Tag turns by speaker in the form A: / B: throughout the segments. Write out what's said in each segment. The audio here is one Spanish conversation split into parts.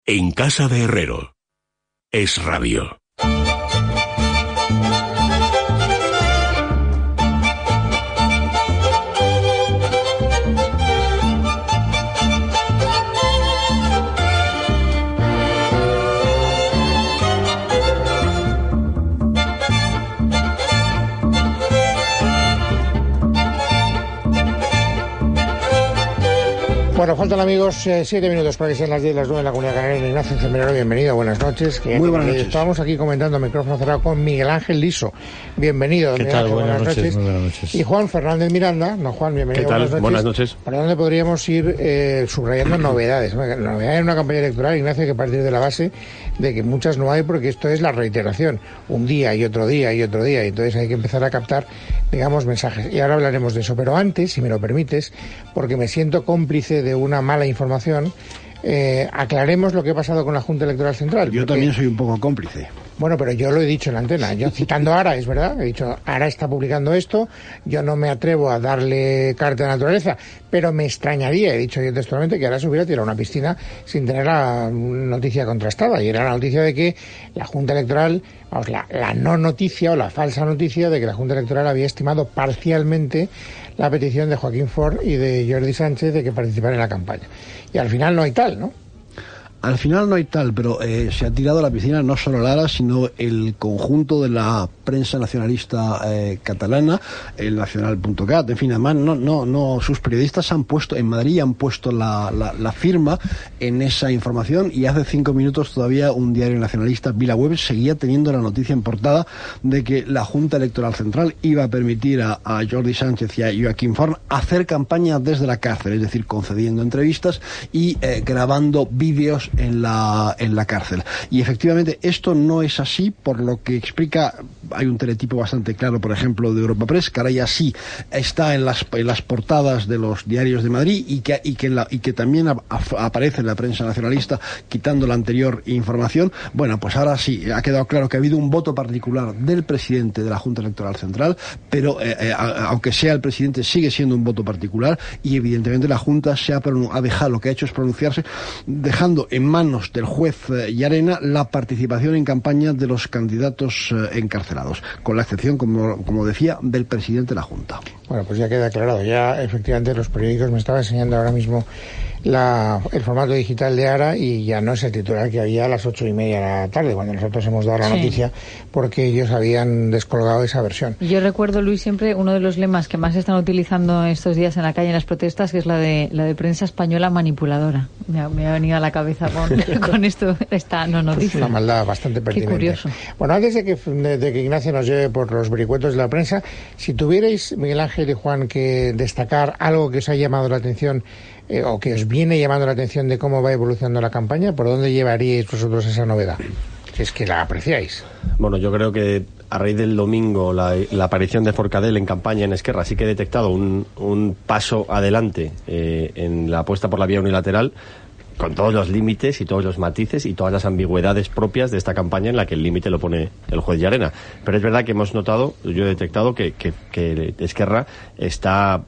A: En casa de Herrero. Es Radio.
B: Bueno, faltan, amigos, 7 minutos para que sean las 10, las 9 en la Comunidad Canaria. Ignacio Cemenero, bienvenido, buenas noches.
C: Muy buenas noches.
B: Estábamos aquí comentando micrófono cerrado con Miguel Ángel Liso. Bienvenido.
C: ¿Qué tal? Buenas noches. Muy buenas noches.
B: Y Juan Fernández Miranda. No, Juan, bienvenido.
D: ¿Qué tal? Buenas noches.
B: ¿Para dónde podríamos ir subrayando novedades? Novedades en una campaña electoral, Ignacio, que partir de la base de que muchas no hay, porque esto es la reiteración. Un día y otro día y otro día. Y entonces hay que empezar a captar, digamos, mensajes. Y ahora hablaremos de eso. Pero antes, si me lo permites, porque me siento cómplice de una mala información, aclaremos lo que ha pasado con la Junta Electoral Central.
C: Yo también soy un poco cómplice.
B: Bueno, pero yo lo he dicho en la antena, yo citando a Ara, es verdad, he dicho, Ara está publicando esto, yo no me atrevo a darle carta de naturaleza, pero me extrañaría, he dicho yo textualmente, que Ara se hubiera tirado a una piscina sin tener la noticia contrastada, y era la noticia de que la Junta Electoral, vamos, la no noticia o la falsa noticia de que la Junta Electoral había estimado parcialmente la petición de Joaquín Forn y de Jordi Sánchez de que participaran en la campaña. Y al final no hay tal, ¿no?
C: Al final no hay tal, pero se ha tirado a la piscina no solo Lara, sino el conjunto de la prensa nacionalista catalana, el nacional.cat, en fin, además no sus periodistas han puesto, en Madrid han puesto la firma en esa información, y hace 5 minutos todavía un diario nacionalista, VilaWeb, seguía teniendo la noticia en portada de que la Junta Electoral Central iba a permitir a Jordi Sánchez y a Joaquín Forn hacer campaña desde la cárcel, es decir, concediendo entrevistas y grabando vídeos en la cárcel. Y efectivamente esto no es así, por lo que explica, hay un teletipo bastante claro, por ejemplo, de Europa Press, que ahora ya sí está en las portadas de los diarios de Madrid, y que también aparece en la prensa nacionalista, quitando la anterior información. Bueno, pues ahora sí ha quedado claro que ha habido un voto particular del presidente de la Junta Electoral Central, pero aunque sea el presidente, sigue siendo un voto particular, y evidentemente la Junta ha dejado, lo que ha hecho es pronunciarse, dejando en manos del juez Llarena la participación en campaña de los candidatos encarcelados, con la excepción, como decía, del presidente de la Junta.
B: Bueno, pues ya queda aclarado. Ya efectivamente los periódicos me estaban enseñando ahora mismo el formato digital de Ara, y ya no es el titular que había a las 8:30 de la tarde, cuando nosotros hemos dado la noticia, porque ellos habían descolgado esa versión.
E: Yo recuerdo, Luis, siempre uno de los lemas que más se están utilizando estos días en la calle, en las protestas, que es la de prensa española manipuladora. Me ha venido a la cabeza con esto, esta no noticia.
B: Es una maldad bastante pertinente.
E: Qué curioso.
B: Bueno, antes de que Ignacio nos lleve por los vericuetos de la prensa, si tuvierais, Miguel Ángel y Juan, que destacar algo que os ha llamado la atención, o que os viene llamando la atención de cómo va evolucionando la campaña, ¿por dónde llevaríais vosotros esa novedad? Si es que la apreciáis.
D: Bueno, yo creo que a raíz del domingo, la aparición de Forcadell en campaña en Esquerra, sí que he detectado un paso adelante en la apuesta por la vía unilateral, con todos los límites y todos los matices y todas las ambigüedades propias de esta campaña, en la que el límite lo pone el juez Llarena. Pero es verdad que hemos notado, yo he detectado que Esquerra está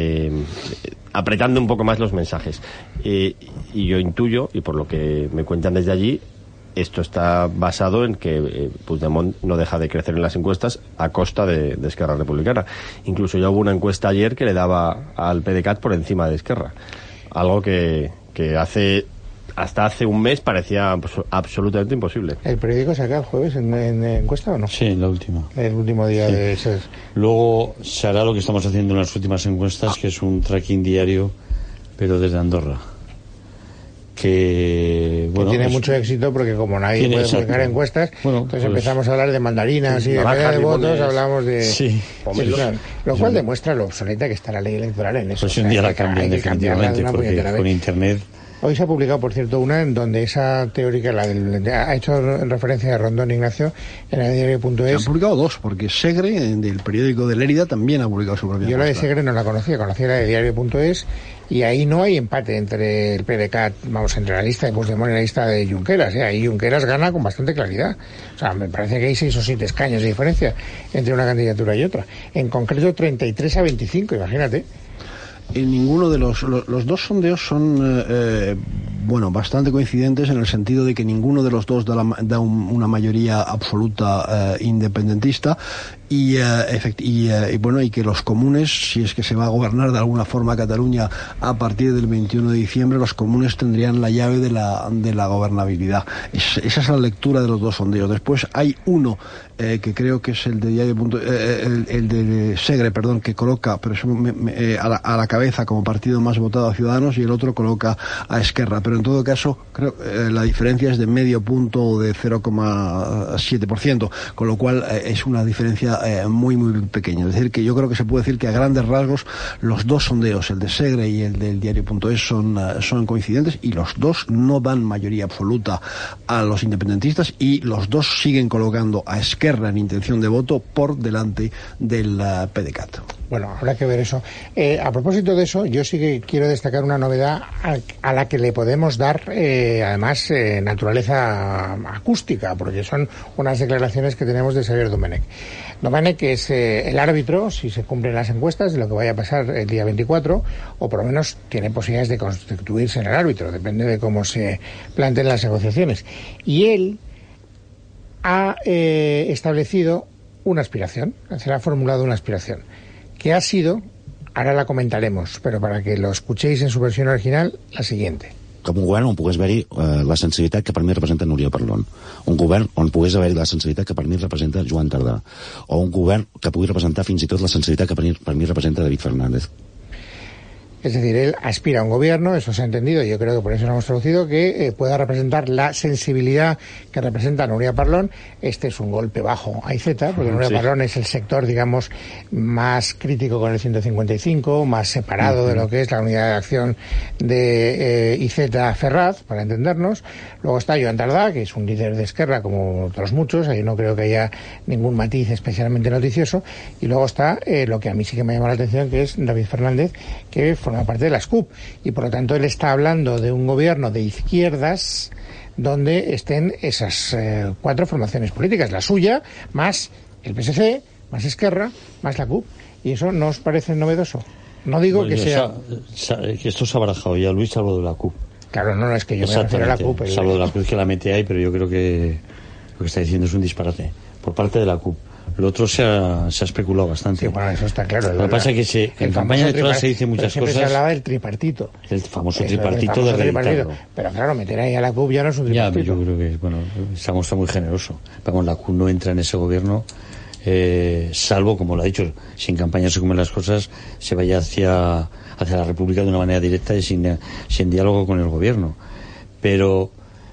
D: apretando un poco más los mensajes. Y yo intuyo, y por lo que me cuentan desde allí, esto está basado en que Puigdemont no deja de crecer en las encuestas a costa de Esquerra Republicana. Incluso ya hubo una encuesta ayer que le daba al PDeCAT por encima de Esquerra. Algo que hasta hace un mes parecía absolutamente imposible.
B: ¿El periódico saca el jueves en encuesta o no?
F: Sí, la última.
B: El último día de ser.
F: Luego se hará lo que estamos haciendo en las últimas encuestas, que es un tracking diario, pero desde Andorra. Que
B: tiene mucho éxito, porque como nadie puede publicar encuestas, entonces empezamos a hablar de mandarinas y de media de votos, hablamos de...
F: Sí,
B: claro. Lo cual demuestra lo obsoleta que está la ley electoral en eso.
F: Pues un día la cambian definitivamente, porque con Internet...
B: Hoy se ha publicado, por cierto, una en donde esa teórica, ha hecho referencia a Rondón Ignacio en el diario.es.
C: Se han publicado dos, porque Segre, del periódico de Lérida, también ha publicado su propia.
B: Yo la de Segre no la conocía la de diario.es, y ahí no hay empate entre el PDeCAT, entre la lista de Puigdemont y la lista de Junqueras. Ahí Junqueras gana con bastante claridad. O sea, me parece que hay 6 o 7 escaños de diferencia entre una candidatura y otra. En concreto, 33-25, imagínate.
C: En ninguno de los dos sondeos son bueno, bastante coincidentes en el sentido de que ninguno de los dos da una mayoría absoluta independentista y que los comunes, si es que se va a gobernar de alguna forma Cataluña a partir del 21 de diciembre, los comunes tendrían la llave de la gobernabilidad. Esa es la lectura de los dos sondeos. Después hay uno que creo que es el de Diario. El de Segre, perdón, que coloca a la cabeza como partido más votado a Ciudadanos, y el otro coloca a Esquerra, pero en todo caso creo la diferencia es de medio punto o de 0,7%, con lo cual es una diferencia muy muy pequeña. Es decir, que yo creo que se puede decir que a grandes rasgos los dos sondeos, el de Segre y el del Diario.es, son coincidentes, y los dos no dan mayoría absoluta a los independentistas, y los dos siguen colocando a Esquerra en intención de voto por delante del PDeCAT.
B: Bueno, habrá que ver eso. A propósito de eso, yo sí que quiero destacar una novedad a la que le podemos dar, además, naturaleza acústica, porque son unas declaraciones que tenemos de Xavier Domènech. Domènech es el árbitro, si se cumplen las encuestas, de lo que vaya a pasar el día 24, o por lo menos tiene posibilidades de constituirse en el árbitro, depende de cómo se planteen las negociaciones. Y él ha establecido una aspiración, se le ha formulado una aspiración, que ha sido, ahora la comentaremos, pero para que lo escuchéis en su versión original, la siguiente.
G: Com un govern on pogués haver-hi la sensibilitat que per mi representa Núria Parlon, un govern on pogués haver-hi la sensibilitat que per mi representa Joan Tardà, o un govern que pugui representar fins i tot la sensibilitat que per mi representa David Fernández.
B: Es decir, él aspira a un gobierno, eso se ha entendido, y yo creo que por eso lo hemos traducido, que pueda representar la sensibilidad que representa Núria Parlon. Este es un golpe bajo a IZ, porque Núria Parlon es el sector, digamos, más crítico con el 155, más separado de lo que es la unidad de acción de IZ Ferraz, para entendernos. Luego está Joan Tardà, que es un líder de Esquerra, como otros muchos, ahí no creo que haya ningún matiz especialmente noticioso. Y luego está lo que a mí sí que me llama la atención, que es David Fernández, que forma parte de la SCUP, y por lo tanto él está hablando de un gobierno de izquierdas donde estén esas cuatro formaciones políticas, la suya, más el PSC, más Esquerra, más la CUP. ¿Y eso no os parece novedoso? No digo bueno, que sea...
F: que esto se ha barajado ya, Luis habló de la CUP.
B: Claro, no, es que yo me refiero a la CUP.
F: Se habló de la CUP, que la mete ahí, pero yo creo que lo que está diciendo es un disparate por parte de la CUP. Lo otro se ha especulado bastante.
B: Sí, bueno, eso está claro.
F: Lo que pasa es que en campaña electoral se dice muchas cosas.
B: Se hablaba del tripartito.
F: El famoso tripartito de reeditarlo.
B: Pero claro, meter ahí a la CUP ya no es un tripartito.
F: Ya, yo creo que, bueno, se ha mostrado muy generoso. Vamos, la CUP no entra en ese gobierno, salvo, como lo ha dicho, si en campaña se comen las cosas, se vaya hacia la República de una manera directa y sin diálogo con el gobierno. Pero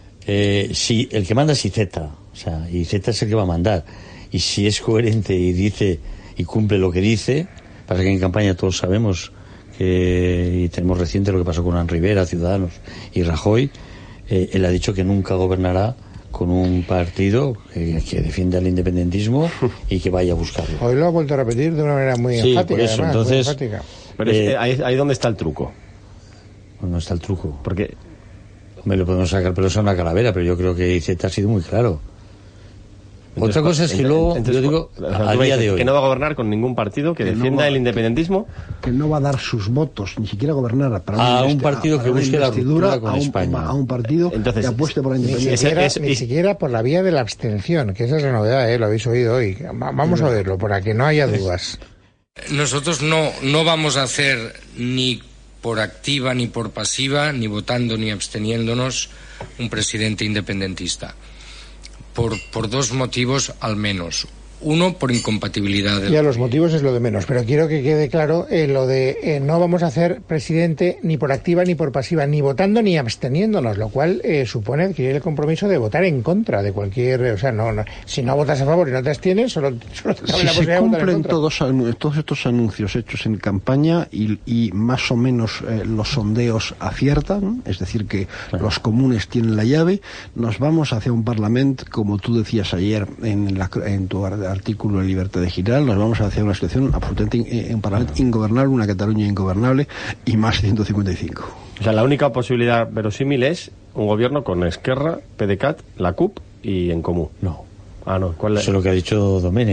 F: si el que manda es IZ, o sea, IZ es el que va a mandar. Y si es coherente y dice y cumple lo que dice, pasa que en campaña todos sabemos y tenemos reciente lo que pasó con Ana Rivera, Ciudadanos y Rajoy, él ha dicho que nunca gobernará con un partido que defienda el independentismo y que vaya a buscarlo.
B: Hoy lo ha vuelto a repetir de una manera muy enfática.
F: Por eso,
B: además,
F: entonces,
B: muy enfática.
D: Pero ahí donde está el truco.
F: No está el truco.
D: Porque
F: me lo podemos sacar pelos a una calavera, pero yo creo que IZ ha sido muy claro.
D: Entonces,
F: otra cosa es que luego, yo digo, a día de hoy,
D: que no va a gobernar con ningún partido que defienda el independentismo,
C: que no va a dar sus votos, ni siquiera gobernar
F: a un partido que busque la ruptura con España,
C: a un partido que apueste por la independencia,
B: ni siquiera por la vía de la abstención, que esa es la novedad, lo habéis oído hoy. Vamos a verlo para que no haya dudas.
H: Nosotros no vamos a hacer ni por activa ni por pasiva, ni votando ni absteniéndonos, un presidente independentista. Por dos motivos al menos. Uno, por incompatibilidad.
B: Ya los motivos es lo de menos, pero quiero que quede claro lo de no vamos a hacer presidente ni por activa ni por pasiva, ni votando ni absteniéndonos, lo cual supone adquirir el compromiso de votar en contra de cualquier... O sea, no si no votas a favor y no te abstienes, solo te cabe la posibilidad de votar en contra.
C: Si se cumplen todos estos anuncios hechos en campaña y más o menos los sondeos aciertan, es decir, que los comunes tienen la llave, nos vamos hacia un Parlamento, como tú decías ayer en tu artículo de Libertad Digital, nos vamos hacia una situación absolutamente un Parlamento ingobernable, una Cataluña ingobernable y más 155.
D: O sea, la única posibilidad verosímil es un gobierno con Esquerra, PDeCAT, la CUP y En Comú.
F: No.
D: No. ¿Cuál es?
F: Eso es lo que ha dicho Domènech.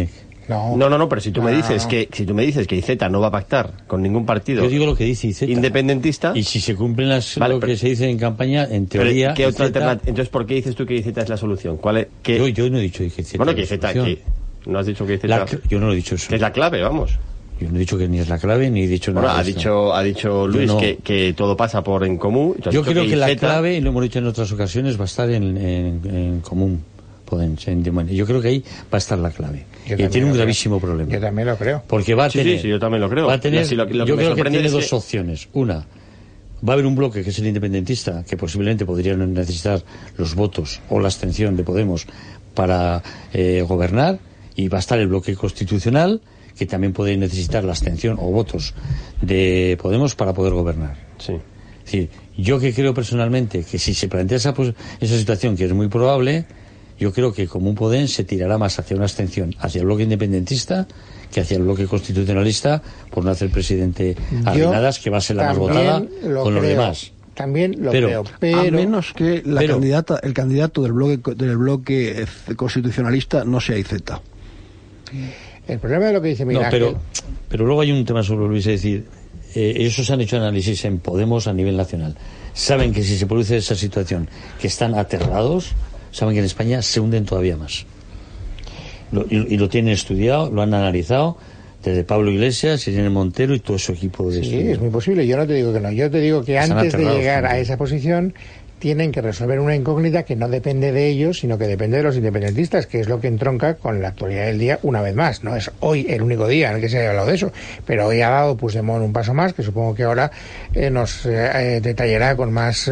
D: No, pero si tú me dices que Iceta no va a pactar con ningún partido.
F: Yo digo lo que dice Iceta.
D: Independentista.
F: Y si se cumplen lo que se dice en campaña, en teoría.
D: ¿Qué otra alternativa? Entonces, ¿por qué dices tú que Iceta es la solución? ¿Cuál es?
F: Yo no he dicho que Iceta.
D: Bueno, que Iceta. No has dicho que Iceta.
F: Yo no he dicho eso.
D: Que es la clave, vamos.
F: Yo no he dicho que ni es la clave ni he dicho nada.
D: Bueno, ha dicho Luis que todo pasa por en común.
F: Yo creo que la clave, y lo hemos dicho en otras ocasiones, va a estar en común. Yo creo que ahí va a estar la clave. Y tiene un gravísimo problema.
B: Yo también lo creo.
F: Porque va a tener.
D: Sí, yo también lo creo.
F: Va a tener, yo creo que tiene dos opciones. Una, va a haber un bloque que es el independentista, que posiblemente podrían necesitar los votos o la abstención de Podemos para gobernar, y va a estar el bloque constitucional, que también puede necesitar la abstención o votos de Podemos para poder gobernar.
D: Sí.
F: Es decir, yo que creo personalmente que si se plantea esa situación, que es muy probable, yo creo que Común Podem se tirará más hacia una abstención hacia el bloque independentista que hacia el bloque constitucionalista, por no hacer presidente Arrimadas, que va a ser la más votada con los demás.
B: También lo creo, pero
C: a menos que el candidato del bloque constitucionalista no sea Iceta.
B: El problema de lo que dice Miguel Ángel...
F: pero luego hay un tema sobre Luis, es decir, ellos han hecho análisis en Podemos a nivel nacional. Saben que si se produce esa situación, que están aterrados, saben que en España se hunden todavía más. Y lo tienen estudiado, lo han analizado, desde Pablo Iglesias, Irene Montero y todo su equipo de estudio.
B: Sí, es muy posible. Yo no te digo que no. Yo te digo que antes de llegar a esa posición tienen que resolver una incógnita que no depende de ellos, sino que depende de los independentistas, que es lo que entronca con la actualidad del día una vez más. No es hoy el único día en el que se haya hablado de eso, pero hoy ha dado Puigdemont un paso más, que supongo que ahora nos detallará con más,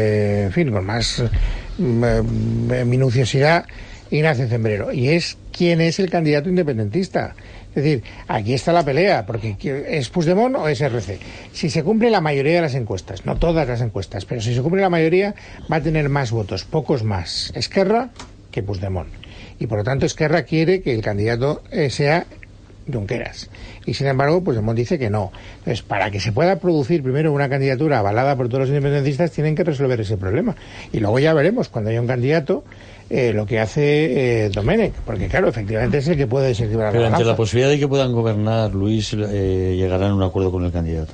B: minuciosidad Ignacio Zembrero, y es quién es el candidato independentista. Es decir, aquí está la pelea, porque ¿es Puigdemont o es RC? Si se cumple la mayoría de las encuestas, no todas las encuestas, pero si se cumple la mayoría, va a tener más votos, pocos más, Esquerra que Puigdemont. Y por lo tanto, Esquerra quiere que el candidato sea Junqueras. Y sin embargo, Puigdemont dice que no. Entonces, para que se pueda producir primero una candidatura avalada por todos los independentistas, tienen que resolver ese problema. Y luego ya veremos, cuando haya un candidato, lo que hace Domènech, porque claro, efectivamente es el que puede desequilibrar.
F: Pero ante la posibilidad de que puedan gobernar, Luis, llegarán a un acuerdo con el candidato.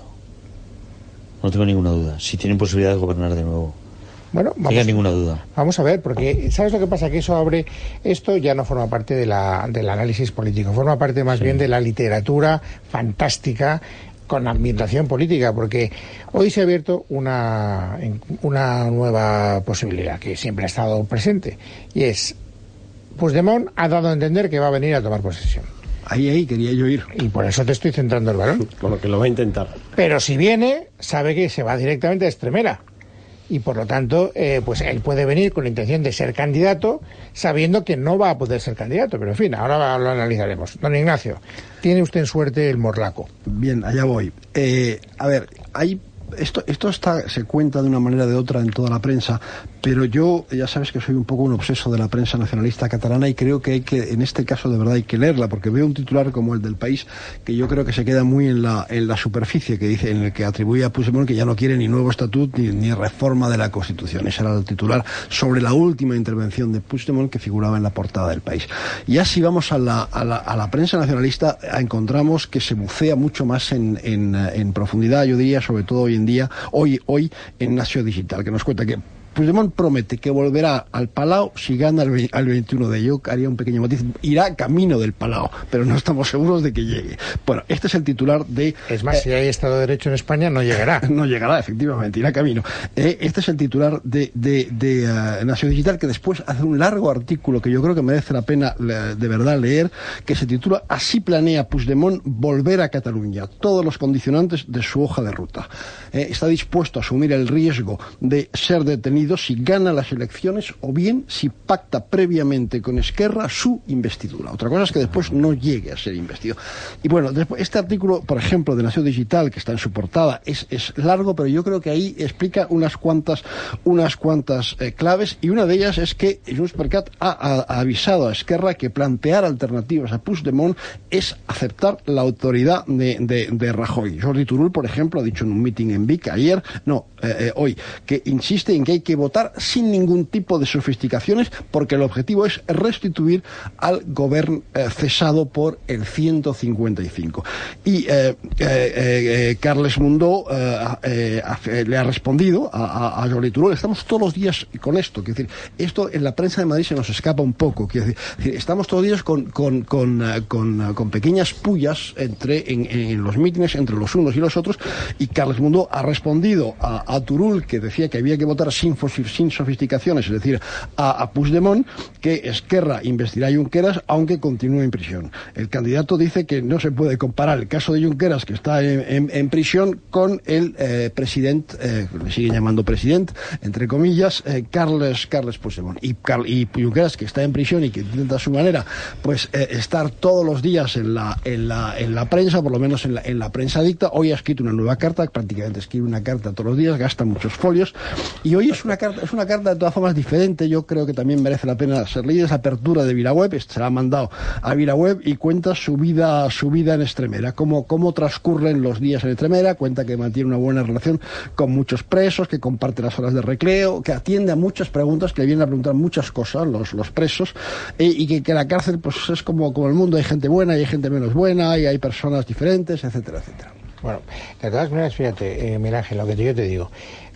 F: No tengo ninguna duda. Si tienen posibilidad de gobernar de nuevo.
B: Bueno,
F: no tenga ninguna duda.
B: Vamos a ver, porque ¿sabes lo que pasa? Que esto ya no forma parte del análisis político, forma parte más bien de la literatura fantástica con ambientación política, porque hoy se ha abierto una nueva posibilidad que siempre ha estado presente, y es Puigdemont ha dado a entender que va a venir a tomar posesión.
C: Ahí quería yo ir.
B: Y por eso te estoy centrando el balón.
D: Con lo que lo va a intentar.
B: Pero si viene, sabe que se va directamente a Extremera. Y por lo tanto, pues él puede venir con la intención de ser candidato, sabiendo que no va a poder ser candidato. Pero en fin, ahora lo analizaremos. Don Ignacio, tiene usted en suerte el morlaco.
C: Bien, allá voy. A ver, esto se cuenta de una manera o de otra en toda la prensa, pero yo ya sabes que soy un poco un obseso de la prensa nacionalista catalana, y creo que en este caso de verdad hay que leerla, porque veo un titular como el del País que yo creo que se queda muy en la superficie, que dice, en el que atribuye a Puigdemont que ya no quiere ni nuevo estatut ni reforma de la Constitución. Ese era el titular sobre la última intervención de Puigdemont que figuraba en la portada del País. Y ya si vamos a la prensa nacionalista, encontramos que se bucea mucho más en profundidad, yo diría, sobre todo hoy en día, hoy en Nació Digital, que nos cuenta que Puigdemont promete que volverá al Palau si gana al 21 de yo haría un pequeño matiz, irá camino del Palau, pero no estamos seguros de que llegue. Bueno, este es el titular de...
B: Es más, si hay Estado de Derecho en España, no llegará.
C: No llegará, efectivamente, irá camino. Este es el titular de Nación Digital, que después hace un largo artículo que yo creo que merece la pena de verdad leer, que se titula Así planea Puigdemont volver a Cataluña, todos los condicionantes de su hoja de ruta. Está dispuesto a asumir el riesgo de ser detenido si gana las elecciones o bien si pacta previamente con Esquerra su investidura. Otra cosa es que después no llegue a ser investido. Y bueno, después, este artículo, por ejemplo, de Nación Digital, que está en su portada, es largo, pero yo creo que ahí explica unas cuantas claves, y una de ellas es que Junts per Cat ha avisado a Esquerra que plantear alternativas a Puigdemont es aceptar la autoridad de Rajoy. Jordi Turull, por ejemplo, ha dicho en un meeting en Vic hoy, que insiste en que hay que que votar sin ningún tipo de sofisticaciones, porque el objetivo es restituir al gobierno cesado por el 155. Y Carles Mundó le ha respondido a Jordi Turull. Estamos todos los días con esto, quiero decir, esto en la prensa de Madrid se nos escapa un poco, quiero decir, estamos todos los días con pequeñas pullas en los mítines entre los unos y los otros, y Carles Mundó ha respondido a Turull, que decía que había que votar sin sofisticaciones, es decir, a Puigdemont, que Esquerra investirá a Junqueras aunque continúe en prisión. El candidato dice que no se puede comparar el caso de Junqueras, que está en prisión, con el presidente, le siguen llamando presidente, entre comillas, Carles Puigdemont. Y Junqueras, que está en prisión y que intenta a su manera pues estar todos los días en la prensa, por lo menos en la prensa dicta. Hoy ha escrito una nueva carta, prácticamente escribe una carta todos los días, gasta muchos folios, y hoy es una carta de todas formas diferente. Yo creo que también merece la pena ser leída. Esa apertura de VilaWeb, se la ha mandado a VilaWeb, y cuenta su vida en Extremera, cómo transcurren los días en Extremera. Cuenta que mantiene una buena relación con muchos presos, que comparte las horas de recreo, que atiende a muchas preguntas, que le vienen a preguntar muchas cosas los presos, y que la cárcel pues es como el mundo, hay gente buena y hay gente menos buena, y hay personas diferentes, etcétera, etcétera.
B: Bueno, de todas maneras, fíjate, Miguel Ángel, lo que yo te digo,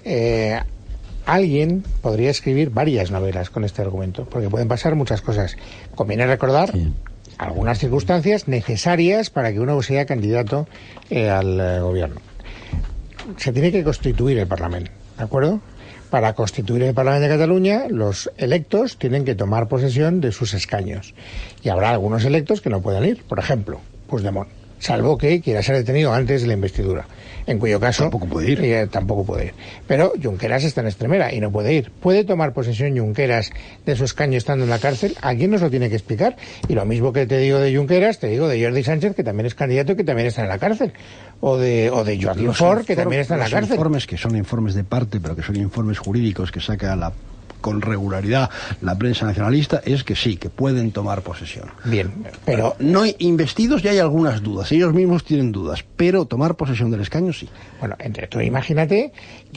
B: alguien podría escribir varias novelas con este argumento, porque pueden pasar muchas cosas. Conviene recordar algunas circunstancias necesarias para que uno sea candidato al gobierno. Se tiene que constituir el Parlamento, ¿de acuerdo? Para constituir el Parlamento de Cataluña, los electos tienen que tomar posesión de sus escaños. Y habrá algunos electos que no puedan ir, por ejemplo, Puigdemont, salvo que quiera ser detenido antes de la investidura, en cuyo caso
C: tampoco puede ir.
B: Tampoco puede ir. Pero Junqueras está en Extremera y no puede ir. ¿Puede tomar posesión Junqueras de su escaño estando en la cárcel? ¿Alguien nos lo tiene que explicar? Y lo mismo que te digo de Junqueras, te digo de Jordi Sánchez, que también es candidato y que también está en la cárcel. O de Joaquín Forn, que también está en la cárcel.
C: Los informes, que son informes de parte, pero que son informes jurídicos que saca con regularidad la prensa nacionalista, es que sí, que pueden tomar posesión.
B: Bien, pero
C: no investidos ya hay algunas dudas, ellos mismos tienen dudas, pero tomar posesión del escaño sí.
B: Bueno, tú imagínate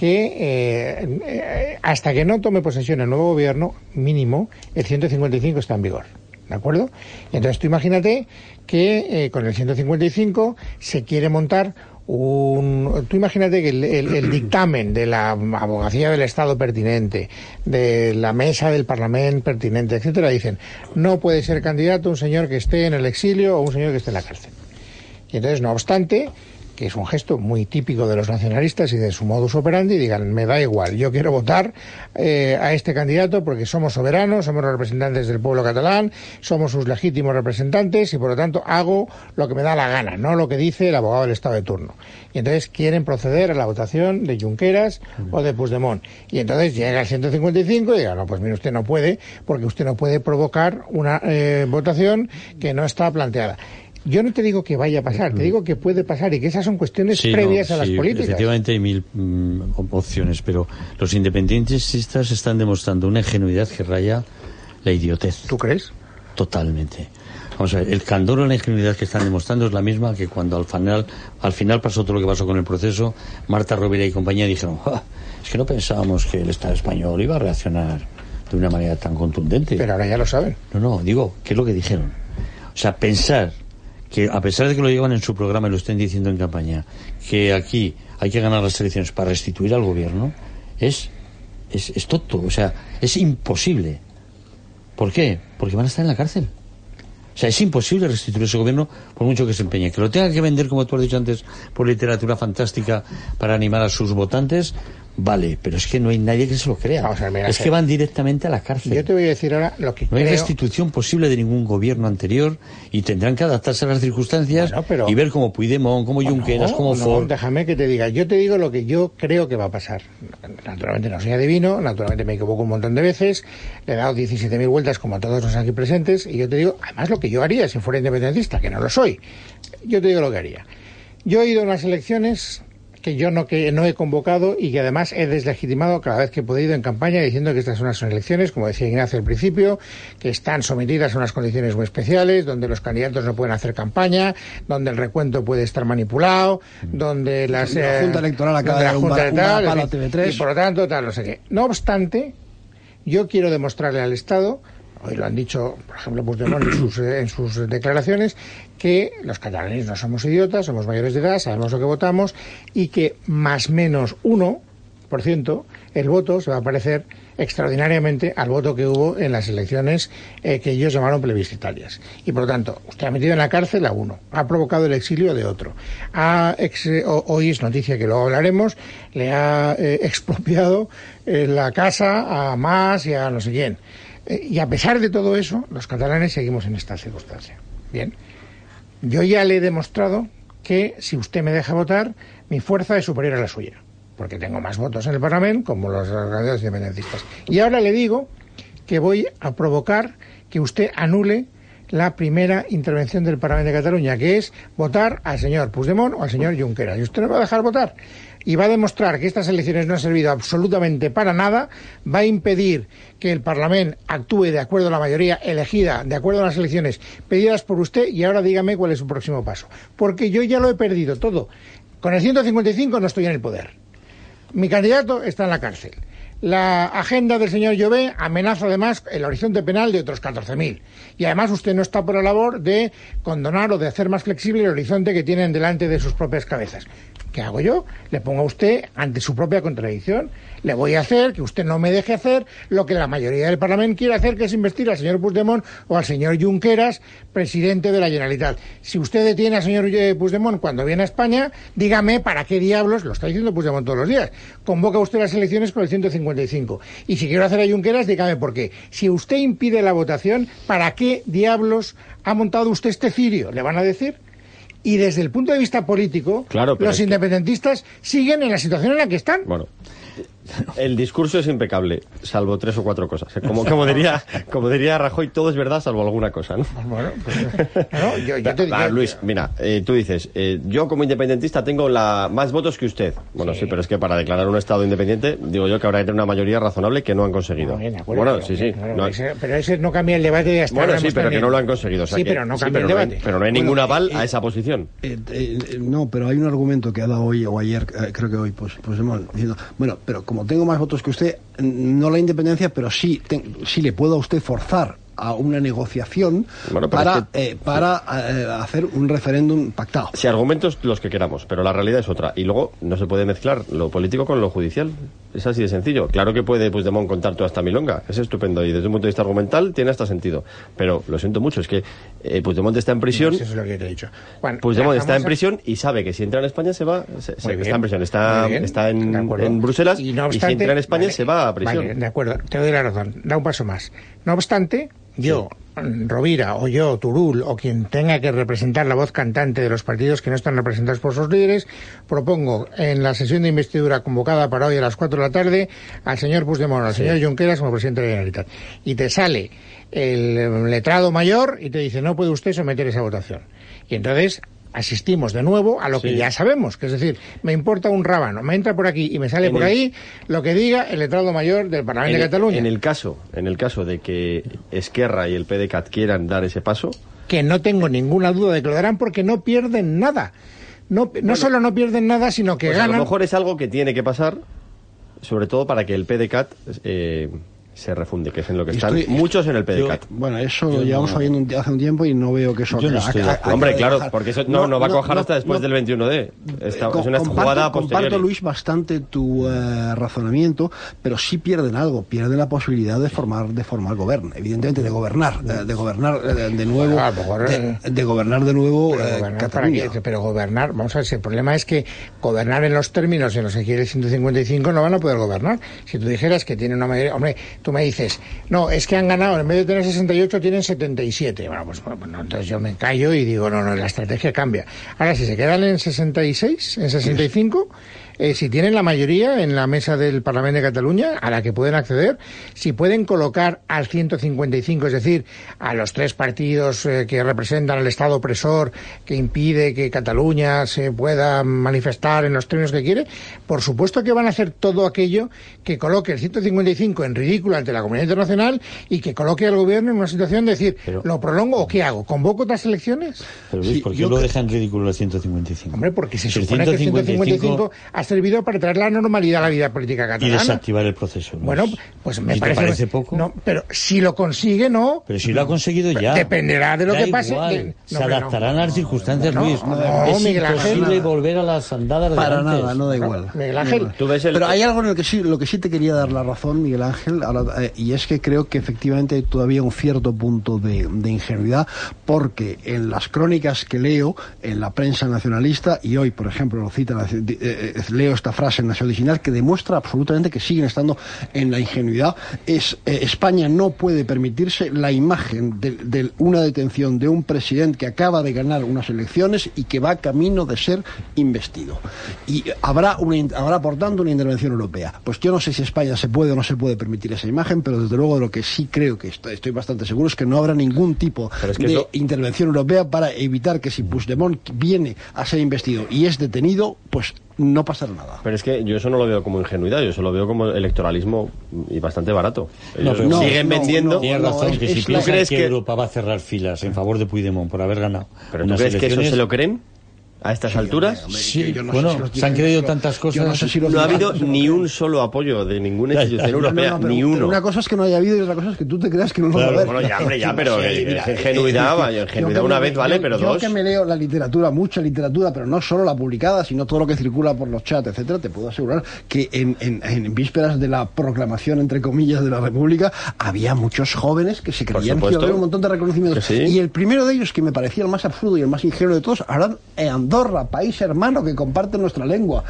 B: que hasta que no tome posesión el nuevo gobierno, mínimo, el 155 está en vigor. ¿De acuerdo? Entonces tú imagínate que con el 155 se quiere montar tú imagínate que el dictamen de la abogacía del Estado pertinente, de la mesa del Parlamento pertinente, etcétera, dicen, no puede ser candidato un señor que esté en el exilio o un señor que esté en la cárcel. Y entonces, no obstante, que es un gesto muy típico de los nacionalistas y de su modus operandi, digan, me da igual, yo quiero votar a este candidato porque somos soberanos, somos los representantes del pueblo catalán, somos sus legítimos representantes y por lo tanto hago lo que me da la gana, no lo que dice el abogado del Estado de turno. Y entonces quieren proceder a la votación de Junqueras o de Puigdemont. Y entonces llega el 155 y diga, no, pues mire, usted no puede, porque usted no puede provocar una votación que no está planteada. Yo no te digo que vaya a pasar, te digo que puede pasar y que esas son cuestiones previas a las políticas.
F: Efectivamente hay mil opciones, pero los independentistas están demostrando una ingenuidad que raya la idiotez.
B: ¿Tú crees?
F: Totalmente. Vamos a ver, el candor o la ingenuidad que están demostrando es la misma que cuando al final pasó todo lo que pasó con el proceso, Marta Rovira y compañía dijeron, es que no pensábamos que el Estado español iba a reaccionar de una manera tan contundente.
B: Pero ahora ya lo saben.
F: No, digo, ¿qué es lo que dijeron? O sea, pensar que a pesar de que lo llevan en su programa y lo estén diciendo en campaña, que aquí hay que ganar las elecciones para restituir al gobierno, es tonto, o sea, es imposible. ¿Por qué? Porque van a estar en la cárcel. O sea, es imposible restituir ese gobierno por mucho que se empeñe. Que lo tenga que vender, como tú has dicho antes, por literatura fantástica para animar a sus votantes, vale, pero es que no hay nadie que se lo crea.
B: Vamos a ver,
F: es que van directamente a la cárcel.
B: Yo te voy a decir ahora lo que
F: no hay restitución posible de ningún gobierno anterior y tendrán que adaptarse a las circunstancias y ver cómo Puigdemont, como Junqueras, como Forn.
B: Déjame que te diga, yo te digo lo que yo creo que va a pasar. Naturalmente no soy adivino, naturalmente me equivoco un montón de veces, le he dado 17.000 vueltas como a todos los aquí presentes, y yo te digo, además, lo que yo haría si fuera independentista, que no lo soy, yo te digo lo que haría. Yo he ido a unas elecciones que yo no he convocado y que además he deslegitimado cada vez que he podido en campaña diciendo que estas son unas elecciones, como decía Ignacio al principio, que están sometidas a unas condiciones muy especiales, donde los candidatos no pueden hacer campaña, donde el recuento puede estar manipulado, donde la
C: Junta Electoral acaba de dar un palo a TV3
B: y por lo tanto tal, no sé qué. No obstante, yo quiero demostrarle al Estado, hoy lo han dicho, por ejemplo, Puigdemont en sus declaraciones, que los catalanes no somos idiotas, somos mayores de edad, sabemos lo que votamos y que más menos 1% el voto se va a parecer extraordinariamente al voto que hubo en las elecciones que ellos llamaron plebiscitarias. Y por lo tanto, usted ha metido en la cárcel a uno, ha provocado el exilio de otro, hoy es noticia que luego hablaremos, le ha expropiado la casa a Mas y a no sé quién. Y a pesar de todo eso, los catalanes seguimos en esta circunstancia. Bien, yo ya le he demostrado que si usted me deja votar, mi fuerza es superior a la suya, porque tengo más votos en el Parlamento como los candidatos independentistas. Y ahora le digo que voy a provocar que usted anule la primera intervención del Parlamento de Cataluña, que es votar al señor Puigdemont o al señor Junqueras. Y usted no va a dejar votar. Y va a demostrar que estas elecciones no han servido absolutamente para nada, va a impedir que el Parlamento actúe de acuerdo a la mayoría elegida, de acuerdo a las elecciones pedidas por usted, y ahora dígame cuál es su próximo paso. Porque yo ya lo he perdido todo. Con el 155 no estoy en el poder. Mi candidato está en la cárcel. La agenda del señor Jové amenaza además el horizonte penal de otros 14.000. Y además usted no está por la labor de condonar o de hacer más flexible el horizonte que tienen delante de sus propias cabezas. ¿Qué hago yo? Le pongo a usted ante su propia contradicción. Le voy a hacer que usted no me deje hacer lo que la mayoría del Parlamento quiere hacer, que es investir al señor Puigdemont o al señor Junqueras, presidente de la Generalitat. Si usted detiene al señor Puigdemont cuando viene a España, dígame para qué diablos, lo está diciendo Puigdemont todos los días, convoca usted las elecciones con el 155. Y si quiero hacer a Junqueras, dígame por qué. Si usted impide la votación, ¿para qué diablos ha montado usted este cirio? ¿Le van a decir? Y desde el punto de vista político, claro, los independentistas siguen en la situación en la que están.
D: Bueno, el discurso es impecable, salvo 3 o 4 cosas. Como diría Rajoy, todo es verdad salvo alguna cosa, ¿no?
B: Bueno, pues, no, yo te digo...
D: Luis, mira, tú dices, yo como independentista tengo más votos que usted. Bueno, sí, pero es que para declarar un Estado independiente, digo yo que habrá que tener una mayoría razonable que no han conseguido.
B: Bien, acuerdo,
D: bueno, sí.
B: Pero ese no cambia el debate de hasta
D: ahora. Bueno, sí, pero que no lo han conseguido. O sea,
B: sí, pero no cambia el debate.
D: Pero no hay ningún aval a esa posición.
C: No, pero hay un argumento que ha dado hoy o ayer, creo que hoy, pues hemos diciendo, bueno, pero como tengo más votos que usted, no la independencia, pero sí le puedo a usted forzar a una negociación para hacer un referéndum pactado.
D: Si argumentos los que queramos, pero la realidad es otra. Y luego no se puede mezclar lo político con lo judicial. Es así de sencillo. Claro que puede Puigdemont contar toda esta milonga. Es estupendo. Y desde un punto de vista argumental tiene hasta sentido. Pero lo siento mucho, es que Puigdemont está en prisión.
B: No, eso es lo que te he dicho. Bueno,
D: Puigdemont está en prisión y sabe que si entra en España se va. Está en prisión. Está en Bruselas y si entra en España se va a prisión.
B: Vale, de acuerdo. Te doy la razón. Da un paso más. No obstante, yo, Rovira, o yo, Turull, o quien tenga que representar la voz cantante de los partidos que no están representados por sus líderes, propongo en la sesión de investidura convocada para hoy a las 4 de la tarde al señor Puigdemont, al señor Junqueras como presidente de la Generalitat. Y te sale el letrado mayor y te dice, no puede usted someter esa votación. Y entonces asistimos de nuevo a lo que ya sabemos, que es decir, me importa un rábano, me entra por aquí y me sale por ahí lo que diga el letrado mayor del Parlamento de Cataluña.
D: En el caso de que Esquerra y el PDeCAT quieran dar ese paso,
B: que no tengo ninguna duda de que lo darán porque no pierden nada. No solo no pierden nada, sino que ganan.
D: A lo mejor es algo que tiene que pasar, sobre todo para que el PDeCAT se refunde, que es en lo que están muchos en el PDeCAT.
C: Bueno, eso lo llevamos sabiendo hace un tiempo y no veo que eso...
D: Hombre, claro, porque eso no va a cuajar hasta después del 21D. Es una jugada posterior.
C: Comparto, Luis, bastante tu razonamiento, pero sí pierden algo, pierden la posibilidad de formar gobierno, evidentemente de gobernar de nuevo, de gobernar de nuevo Cataluña.
B: Pero gobernar, vamos a ver, si el problema es que gobernar en los términos en los que quiere el 155 no van a poder gobernar. Si tú dijeras que tiene una mayoría, hombre, tú me dices, no, es que han ganado, en vez de tener 68 tienen 77. Bueno, pues entonces yo me callo y digo, no, la estrategia cambia. Ahora, si se quedan en 66, en 65, si tienen la mayoría en la mesa del Parlamento de Cataluña, a la que pueden acceder, si pueden colocar al 155, es decir, a los 3 partidos que representan al Estado opresor, que impide que Cataluña se pueda manifestar en los términos que quiere, por supuesto que van a hacer todo aquello que coloque el 155 en ridículo ante la comunidad internacional y que coloque al gobierno en una situación de decir, ¿lo prolongo o qué hago? ¿Convoco otras elecciones?
F: Pero Luis, ¿por qué lo deja en ridículo el 155?
B: Hombre, porque se supone que el 155 ha servido para traer la normalidad a la vida política catalana.
F: Y desactivar el proceso. Luis.
B: Bueno, pues me
F: parece poco.
B: No, pero si lo consigue, no.
F: Pero si lo ha conseguido ya.
B: Dependerá de lo que pase.
F: Se adaptarán a las circunstancias, Luis. Es
B: Miguel Ángel,
F: imposible volver a las andadas de
C: para
F: antes.
C: nada, no da igual.
B: Miguel Ángel.
C: Pero hay algo en el que sí, lo que sí te quería dar la razón, Miguel Ángel, y es que creo que efectivamente hay todavía un cierto punto de ingenuidad, porque en las crónicas que leo en la prensa nacionalista, y hoy, por ejemplo, lo cita, leo esta frase en Nación Digital que demuestra absolutamente que siguen estando en la ingenuidad, España no puede permitirse la imagen de una detención de un presidente que acaba de ganar unas elecciones y que va camino de ser investido. Y habrá por tanto una intervención europea. Pues yo no sé si España se puede o no se puede permitir esa imagen, pero desde luego de lo que sí creo que estoy bastante seguro es que no habrá ningún tipo de intervención europea para evitar que si Puigdemont viene a ser investido y es detenido, pues no pasará nada.
D: Pero es que yo eso no lo veo como ingenuidad, yo eso lo veo como electoralismo y bastante barato. Ellos siguen vendiendo.
F: Tienes razón, que si piensas que Europa va a cerrar filas en favor de Puigdemont por haber ganado.
D: ¿Pero tú crees que eso se lo creen? ¿A estas alturas?
F: Sí, bueno, se han creído tantas cosas.
D: No ha habido ni un solo apoyo de ninguna institución europea, ni uno.
C: Una cosa es que no haya habido y otra cosa es que tú te creas que no lo va a haber.
D: Bueno, ya, pero ingenuidad una vez vale, pero dos.
C: Yo que me leo la literatura, mucha literatura, pero no solo la publicada, sino todo lo que circula por los chats, etcétera, te puedo asegurar que en vísperas de la proclamación, entre comillas, de la República, había muchos jóvenes que se creían que iba a haber un montón de reconocimientos. Sí. Y el primero de ellos, que me parecía el más absurdo y el más ingenuo de todos, ahora Andorra, país hermano que comparte nuestra lengua.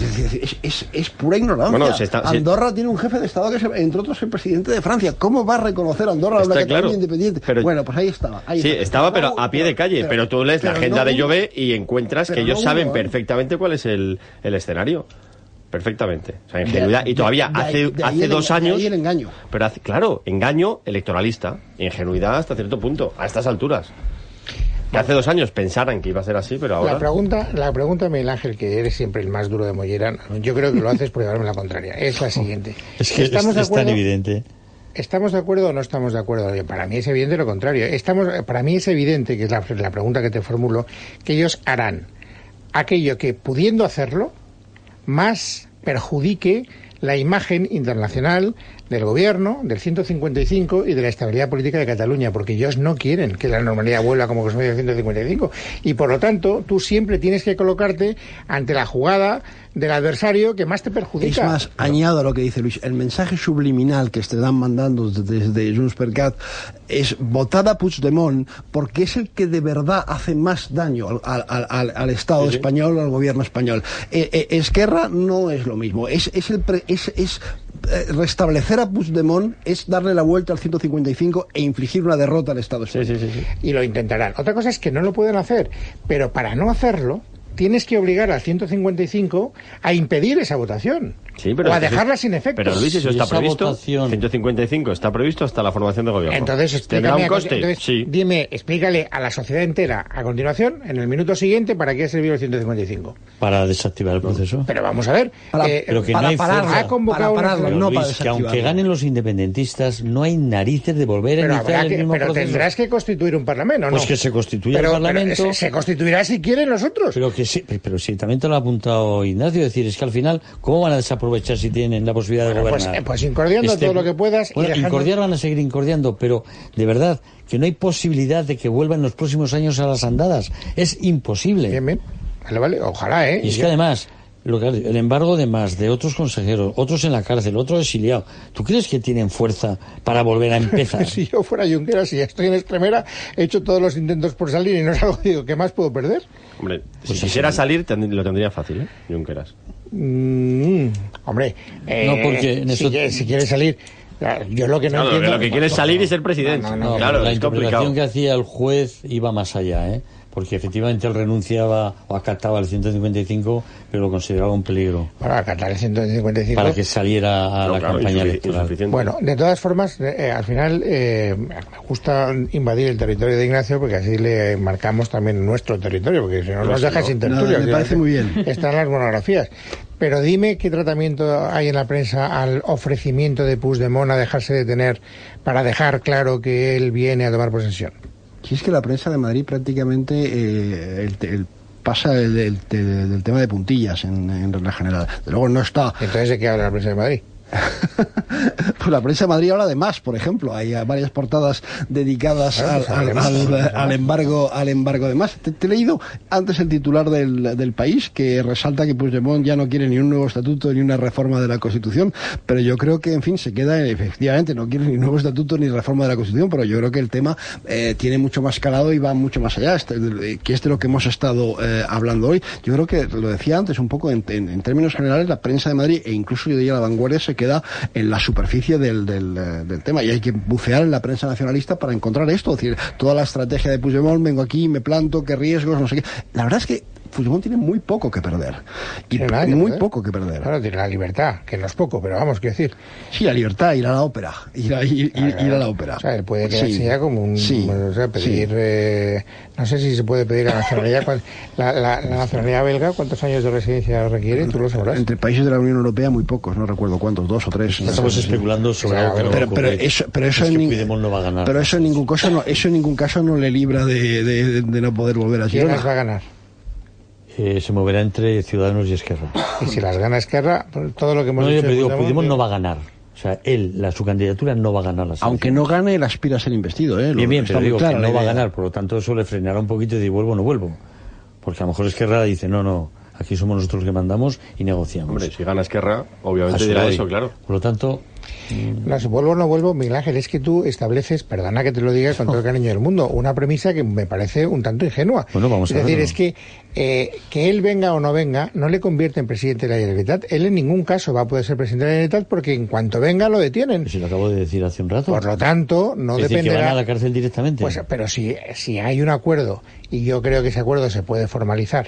C: Es pura ignorancia. Bueno, Andorra tiene un jefe de Estado que es, entre otros, el presidente de Francia. ¿Cómo va a reconocer a Andorra una Cataluña independiente? Pero, bueno, pues ahí estaba.
D: Estaba, pero a pie de calle. Pero tú lees la agenda de Jové y encuentras que ellos saben perfectamente cuál es el escenario. Perfectamente. O sea, ingenuidad. Y todavía hace 2 años...
C: Y el engaño.
D: Pero claro, engaño electoralista. Ingenuidad hasta cierto punto, a estas alturas. Que hace 2 años pensaran que iba a ser así, pero ahora...
B: La pregunta, Miguel Ángel, que eres siempre el más duro de mollera, yo creo que lo haces por llevarme la contraria. Es la siguiente.
F: Es que es tan evidente.
B: ¿Estamos de acuerdo o no estamos de acuerdo? Para mí es evidente lo contrario. Para mí es evidente, que es la pregunta que te formulo, que ellos harán aquello que, pudiendo hacerlo, más perjudique la imagen internacional del gobierno, del 155 y de la estabilidad política de Cataluña, porque ellos no quieren que la normalidad vuelva como que el 155. Y por lo tanto, tú siempre tienes que colocarte ante la jugada del adversario que más te perjudica.
C: Es más, añado a lo que dice Luis, el mensaje subliminal que están mandando desde Junts per Cat es votar a Puigdemont porque es el que de verdad hace más daño al Estado español, al gobierno español. Esquerra no es lo mismo, restablecer a Puigdemont es darle la vuelta al 155 e infligir una derrota al Estado español.
B: Sí. Y lo intentarán. Otra cosa es que no lo pueden hacer, pero para no hacerlo tienes que obligar al 155 a impedir esa votación.
D: Sí, pero
B: o a dejarla sin efecto.
D: Pero Luis, eso está previsto. 155 está previsto hasta la formación de gobierno.
B: Entonces,
D: ¿tendrá un coste? Sí.
B: Explícale a la sociedad entera a continuación, en el minuto siguiente, para qué ha servido el 155.
F: Para desactivar el proceso.
B: Pero vamos a ver.
F: Pero que no hay fuerza.
B: Ha convocado
F: para Luis, que aunque ganen los independentistas, no hay narices de volver a iniciar el mismo proceso.
B: Pero tendrás que constituir un parlamento, ¿no?
F: Pues que se constituya el parlamento.
B: Pero se constituirá si quieren los otros.
F: Pero sí, también te lo ha apuntado Ignacio, decir, es que al final, ¿cómo van a desaprovechar si tienen la posibilidad de gobernar?
B: Pues incordiando todo lo que puedas.
F: Bueno, incordiar van a seguir incordiando, pero de verdad que no hay posibilidad de que vuelvan en los próximos años a las andadas. Es imposible.
B: Bien. Vale, ojalá, ¿eh?
F: Y es que además, el embargo de otros consejeros, otros en la cárcel, otros exiliados, ¿tú crees que tienen fuerza para volver a empezar?
B: Si yo fuera Junqueras, si ya estoy en Extremera, he hecho todos los intentos por salir y no salgo, digo, ¿qué más puedo perder?
D: Hombre, si quisiera salir, lo tendría fácil, Junqueras.
B: Hombre,
F: no, porque
B: si quiere salir, yo lo que no entiendo...
D: Lo que quiere es salir y ser presidente.
F: Claro, la interpretación que hacía el juez iba más allá, porque efectivamente él renunciaba o acataba el 155, pero lo consideraba un peligro.
B: Para acatar el 155.
F: Para que saliera a la campaña electoral.
B: Bueno, de todas formas, al final me gusta invadir el territorio de Ignacio porque así le marcamos también nuestro territorio, porque si no nos deja sin territorio.
C: Me parece muy bien.
B: Están las monografías. Pero dime qué tratamiento hay en la prensa al ofrecimiento de Puigdemont a dejarse detener para dejar claro que él viene a tomar posesión.
C: Si es que la prensa de Madrid prácticamente pasa del tema de puntillas en regla general. De luego no está.
B: Entonces, ¿de qué habla la prensa de Madrid?
C: Pues la prensa de Madrid habla de más, por ejemplo. Hay varias portadas dedicadas al embargo de más. Te he leído antes el titular del País, que resalta que Puigdemont ya no quiere ni un nuevo estatuto ni una reforma de la Constitución, pero yo creo que, en fin, se queda, efectivamente, no quiere ni nuevo estatuto ni reforma de la Constitución, pero yo creo que el tema tiene mucho más calado y va mucho más allá, que es de lo que hemos estado hablando hoy. Yo creo que, lo decía antes, un poco en términos generales, la prensa de Madrid, e incluso yo diría La Vanguardia, se queda en la superficie del tema, y hay que bucear en la prensa nacionalista para encontrar esto, es decir, toda la estrategia de Puigdemont, vengo aquí, me planto, qué riesgos, no sé qué. La verdad es que Puigdemont tiene muy poco que perder. Y muy poco que perder.
B: Claro, tiene la libertad, que no es poco, pero vamos, quiero decir.
C: Sí, la libertad, ir a la ópera. Ir a la ópera.
B: O sea, él puede quedarse ya como un... o sea, pedir... no sé si se puede pedir la nacionalidad. La nacionalidad belga, ¿cuántos años de residencia requiere? Tú lo sabrás.
C: Entre países de la Unión Europea, muy pocos, no recuerdo cuántos, 2 o 3.
F: Estamos especulando sobre algo que no va a ocurrir.
C: Pero eso
F: Puigdemont no va a ganar.
C: Pero eso en ningún caso no le libra de no poder volver a Girona.
B: ¿Quién las va a ganar?
F: Se moverá entre Ciudadanos y Esquerra.
B: Y si las gana Esquerra, todo lo que hemos dicho...
F: No, yo digo, Puigdemont no va a ganar. O sea, su candidatura no va a ganar las elecciones.
C: Aunque no gane, él aspira a ser investido, ¿eh?
F: Bien, pero digo que no va a ganar, por lo tanto eso le frenará un poquito y decir, vuelvo o no vuelvo. Porque a lo mejor Esquerra dice, no, aquí somos nosotros los que mandamos y negociamos.
D: Hombre, si gana Esquerra, obviamente dirá eso, claro.
F: Por lo tanto...
B: No, si vuelvo o no vuelvo, Miguel Ángel, es que tú estableces, perdona que te lo diga con todo el cariño del mundo, una premisa que me parece un tanto ingenua.
F: Bueno, vamos a ver.
B: Es decir, es que él venga o no venga no le convierte en presidente de la Generalitat. Él en ningún caso va a poder ser presidente de la Generalitat porque en cuanto venga lo detienen.
F: Si lo acabo de decir hace un rato.
B: Por lo tanto, no
F: es
B: dependerá...
F: decir, que van a la cárcel directamente.
B: Pues, pero si hay un acuerdo, y yo creo que ese acuerdo se puede formalizar,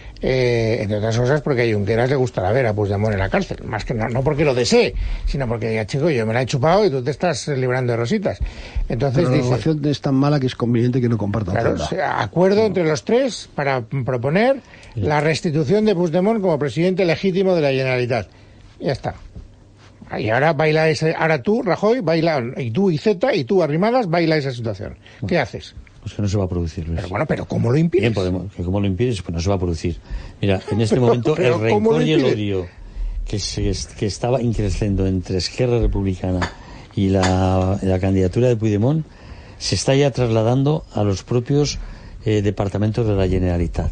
B: entre otras cosas porque a Junqueras le gustará ver a Puigdemont en la cárcel, más que no porque lo desee, sino porque diga, chico, yo me la he chupado y tú te estás librando de rositas. Entonces
C: pero la relación es tan mala que es conveniente que no compartan.
B: Claro, acuerdo entre los tres para proponer la restitución de Puigdemont como presidente legítimo de la Generalitat. Ya está. Y ahora ahora tú, Rajoy, baila, y tú, Iceta, y tú, Arrimadas, baila esa situación. ¿Qué haces?
F: Pues que no se va a producir, Luis.
B: Pero ¿cómo lo impides?
F: ¿Cómo lo impides? Pues no se va a producir. Mira, en este momento el rencor y el odio que estaba increciendo entre Esquerra Republicana y la candidatura de Puigdemont se está ya trasladando a los propios departamentos de la Generalitat.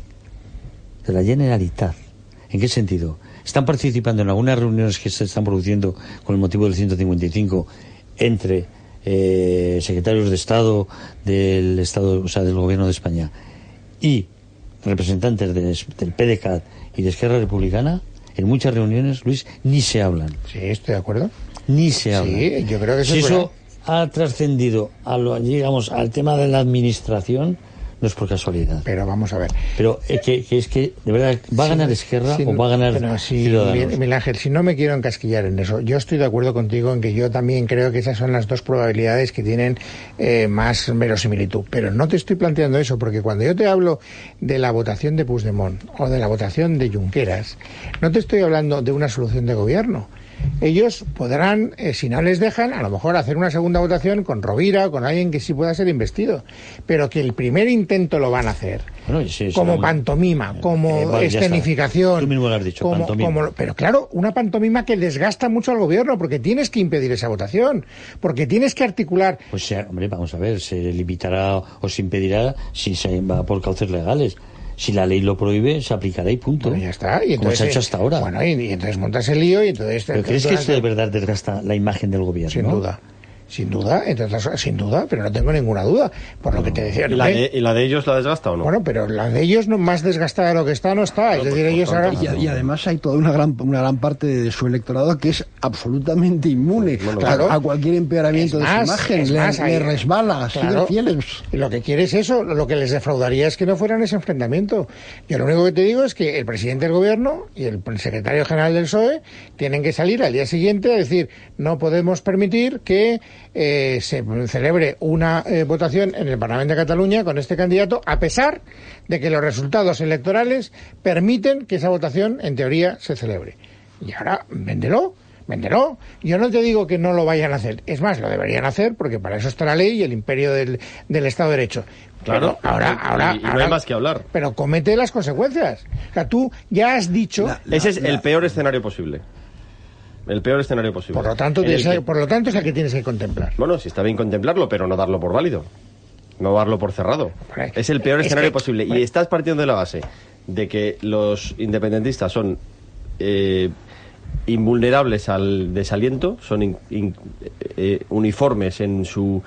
F: De la Generalitat. ¿En qué sentido? Están participando en algunas reuniones que se están produciendo con el motivo del 155 entre secretarios de Estado del Gobierno de España y representantes del PDeCAT y de Esquerra Republicana. En muchas reuniones, Luis, ni se hablan.
B: Sí, estoy de acuerdo.
F: Ni se hablan.
B: Sí, yo creo que
F: si eso ha trascendido al tema de la administración, no es por casualidad.
B: Pero vamos a ver.
F: Pero es que de verdad, ¿va a ganar Esquerra o va a ganar Ciudadanos?
B: Miguel Ángel, si no me quiero encasquillar en eso, yo estoy de acuerdo contigo en que yo también creo que esas son las dos probabilidades que tienen más verosimilitud. Pero no te estoy planteando eso, porque cuando yo te hablo de la votación de Puigdemont o de la votación de Junqueras, no te estoy hablando de una solución de gobierno. Ellos podrán, si no les dejan, a lo mejor hacer una segunda votación con Rovira, con alguien que sí pueda ser investido, pero que el primer intento lo van a hacer, como pantomima, como escenificación.
F: Tú mismo lo has dicho, pantomima.
B: Pero claro, una pantomima que desgasta mucho al gobierno, porque tienes que impedir esa votación, porque tienes que articular...
F: Pues hombre, vamos a ver, se limitará o se impedirá si se va por cauces legales. Si la ley lo prohíbe, se aplicará y punto.
B: Bueno, ya está. Y entonces,
F: como se ha hecho hasta ahora.
B: Bueno, y entonces montas el lío y entonces...
F: ¿Pero crees que esto de verdad desgasta la imagen del gobierno?
B: Sin duda. Sin duda, sin duda, pero no tengo ninguna duda, por lo que te decía.
D: ¿Y la de ellos la desgasta o no?
B: Bueno, pero la de ellos no, más desgastada de lo que está, no está. Es decir, ellos ahora...
C: Y además hay toda una gran parte de su electorado que es absolutamente inmune a cualquier empeoramiento de su imagen. Le resbala, siguen fieles.
B: Y lo que quiere es eso, lo que les defraudaría es que no fueran ese enfrentamiento. Yo lo único que te digo es que el presidente del gobierno y el secretario general del PSOE tienen que salir al día siguiente a decir, no podemos permitir que se celebre una votación en el Parlamento de Cataluña con este candidato, a pesar de que los resultados electorales permiten que esa votación, en teoría, se celebre. Y ahora, véndelo. Yo no te digo que no lo vayan a hacer. Es más, lo deberían hacer porque para eso está la ley y el imperio del Estado de Derecho.
D: Claro,
B: ahora
D: no hay más que hablar.
B: Pero comete las consecuencias. O sea, tú ya has dicho...
D: Ese es el peor escenario posible. El peor escenario posible.
B: Por lo tanto, es el que tienes que contemplar.
D: Bueno, sí está bien contemplarlo, pero no darlo por válido. No darlo por cerrado. Es el peor escenario posible. Y estás partiendo de la base de que los independentistas son invulnerables al desaliento, son uniformes en su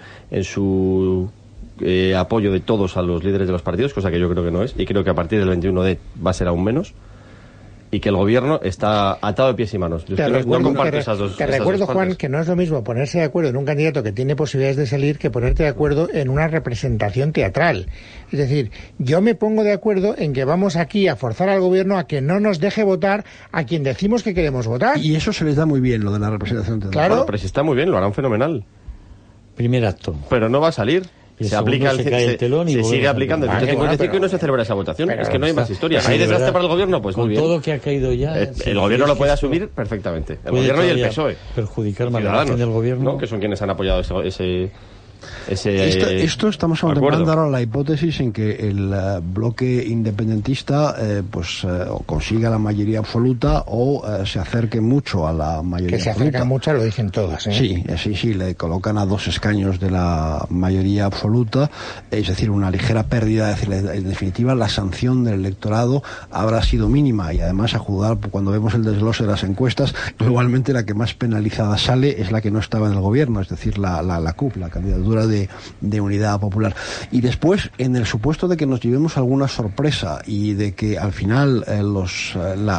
D: apoyo de todos a los líderes de los partidos, cosa que yo creo que no es, y creo que a partir del 21D va a ser aún menos, y que el gobierno está atado de pies y manos. Yo no comparto esas dos.
B: Te recuerdo, Juan, que no es lo mismo ponerse de acuerdo en un candidato que tiene posibilidades de salir que ponerte de acuerdo en una representación teatral. Es decir, yo me pongo de acuerdo en que vamos aquí a forzar al gobierno a que no nos deje votar a quien decimos que queremos votar.
C: Y eso se les da muy bien, lo de la representación teatral.
B: Claro.
D: Bueno, pero si está muy bien, lo harán fenomenal.
F: Primer acto.
D: Pero no va a salir.
F: Se aplica el telón y
D: se sigue aplicando el 155 y no se celebra esa votación. Es que no hay más historia. ¿Hay desgaste para el gobierno? Pues muy bien.
F: Con todo que ha caído ya.
D: El gobierno lo puede asumir perfectamente. El gobierno y el PSOE.
F: Perjudicar más la imagen del gobierno.
D: ¿No? Que son quienes han apoyado ese
C: Esto estamos contemplando ahora la hipótesis en que el bloque independentista o consiga la mayoría absoluta o se acerque mucho a la mayoría absoluta.
B: Que se acerca mucho, lo dicen todas, ¿eh?
C: Sí, le colocan a 2 escaños de la mayoría absoluta, es decir, una ligera pérdida. Es decir, en definitiva, la sanción del electorado habrá sido mínima, y además, a juzgar cuando vemos el desglose de las encuestas, globalmente la que más penalizada sale es la que no estaba en el gobierno, es decir, la CUP, la candidatura de Unidad Popular. Y después, en el supuesto de que nos llevemos alguna sorpresa y de que al final los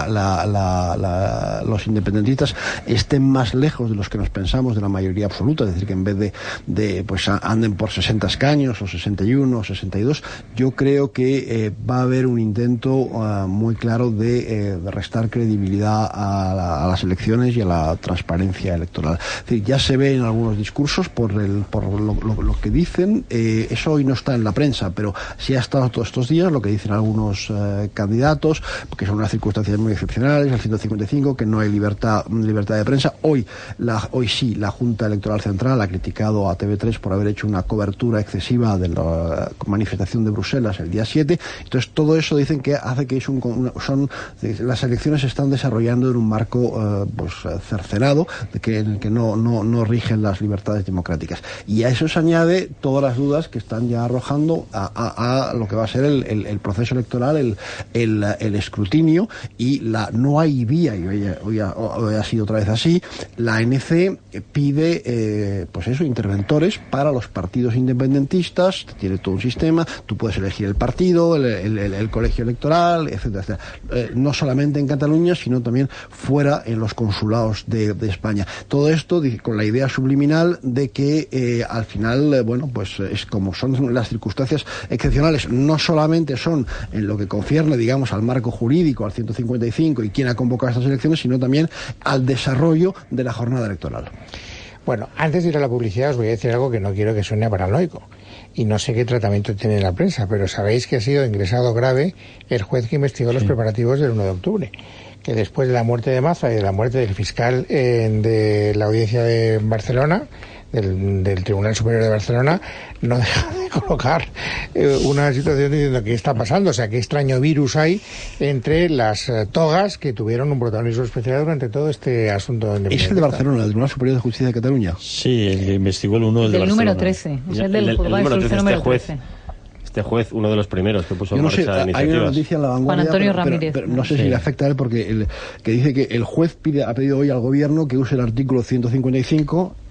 C: independentistas estén más lejos de los que nos pensamos de la mayoría absoluta, es decir, que en vez de anden por 60 escaños o 61 o 62, yo creo que va a haber un intento muy claro de restar credibilidad a las elecciones y a la transparencia electoral. Es decir, ya se ve en algunos discursos por lo que dicen, eso hoy no está en la prensa, pero sí ha estado todos estos días lo que dicen algunos candidatos, que son unas circunstancias muy excepcionales, el 155, que no hay libertad de prensa. Hoy sí, la Junta Electoral Central ha criticado a TV3 por haber hecho una cobertura excesiva de la manifestación de Bruselas el día 7. Entonces, todo eso dicen que hace que las elecciones se están desarrollando en un marco cercenado, en el que no rigen las libertades democráticas. Y a eso se añade todas las dudas que están ya arrojando a lo que va a ser el proceso electoral, el escrutinio, y no hay vía, y hoy ha sido otra vez así. La ANC pide interventores para los partidos independentistas, tiene todo un sistema, tú puedes elegir el partido, el colegio electoral, etcétera, etcétera. No solamente en Cataluña, sino también fuera en los consulados de España. Todo esto con la idea subliminal de que al final, es como son las circunstancias excepcionales, no solamente son en lo que concierne, digamos, al marco jurídico, al 155 y quién ha convocado estas elecciones, sino también al desarrollo de la jornada electoral.
B: Bueno, antes de ir a la publicidad os voy a decir algo que no quiero que suene paranoico. Y no sé qué tratamiento tiene en la prensa, pero sabéis que ha sido ingresado grave el juez que investigó los preparativos del 1 de octubre. Que después de la muerte de Maza y de la muerte del fiscal de la audiencia de Barcelona, del Tribunal Superior de Barcelona, no deja de colocar una situación diciendo qué está pasando, o sea, qué extraño virus hay entre las togas que tuvieron un protagonismo especial durante todo este asunto.
C: ¿Es el de Barcelona, el Tribunal Superior de Justicia de Cataluña?
F: Sí, el que investigó el uno del de Barcelona.
E: Número 13, es el del juzgado de instrucción número 13.
D: Este juez, uno de los primeros que puso en marcha iniciativas.
C: Hay una noticia en La Vanguardia,
E: Juan Antonio Ramírez.
C: Pero no sé si le afecta a él, porque que dice que el juez ha pedido hoy al gobierno que use el artículo 155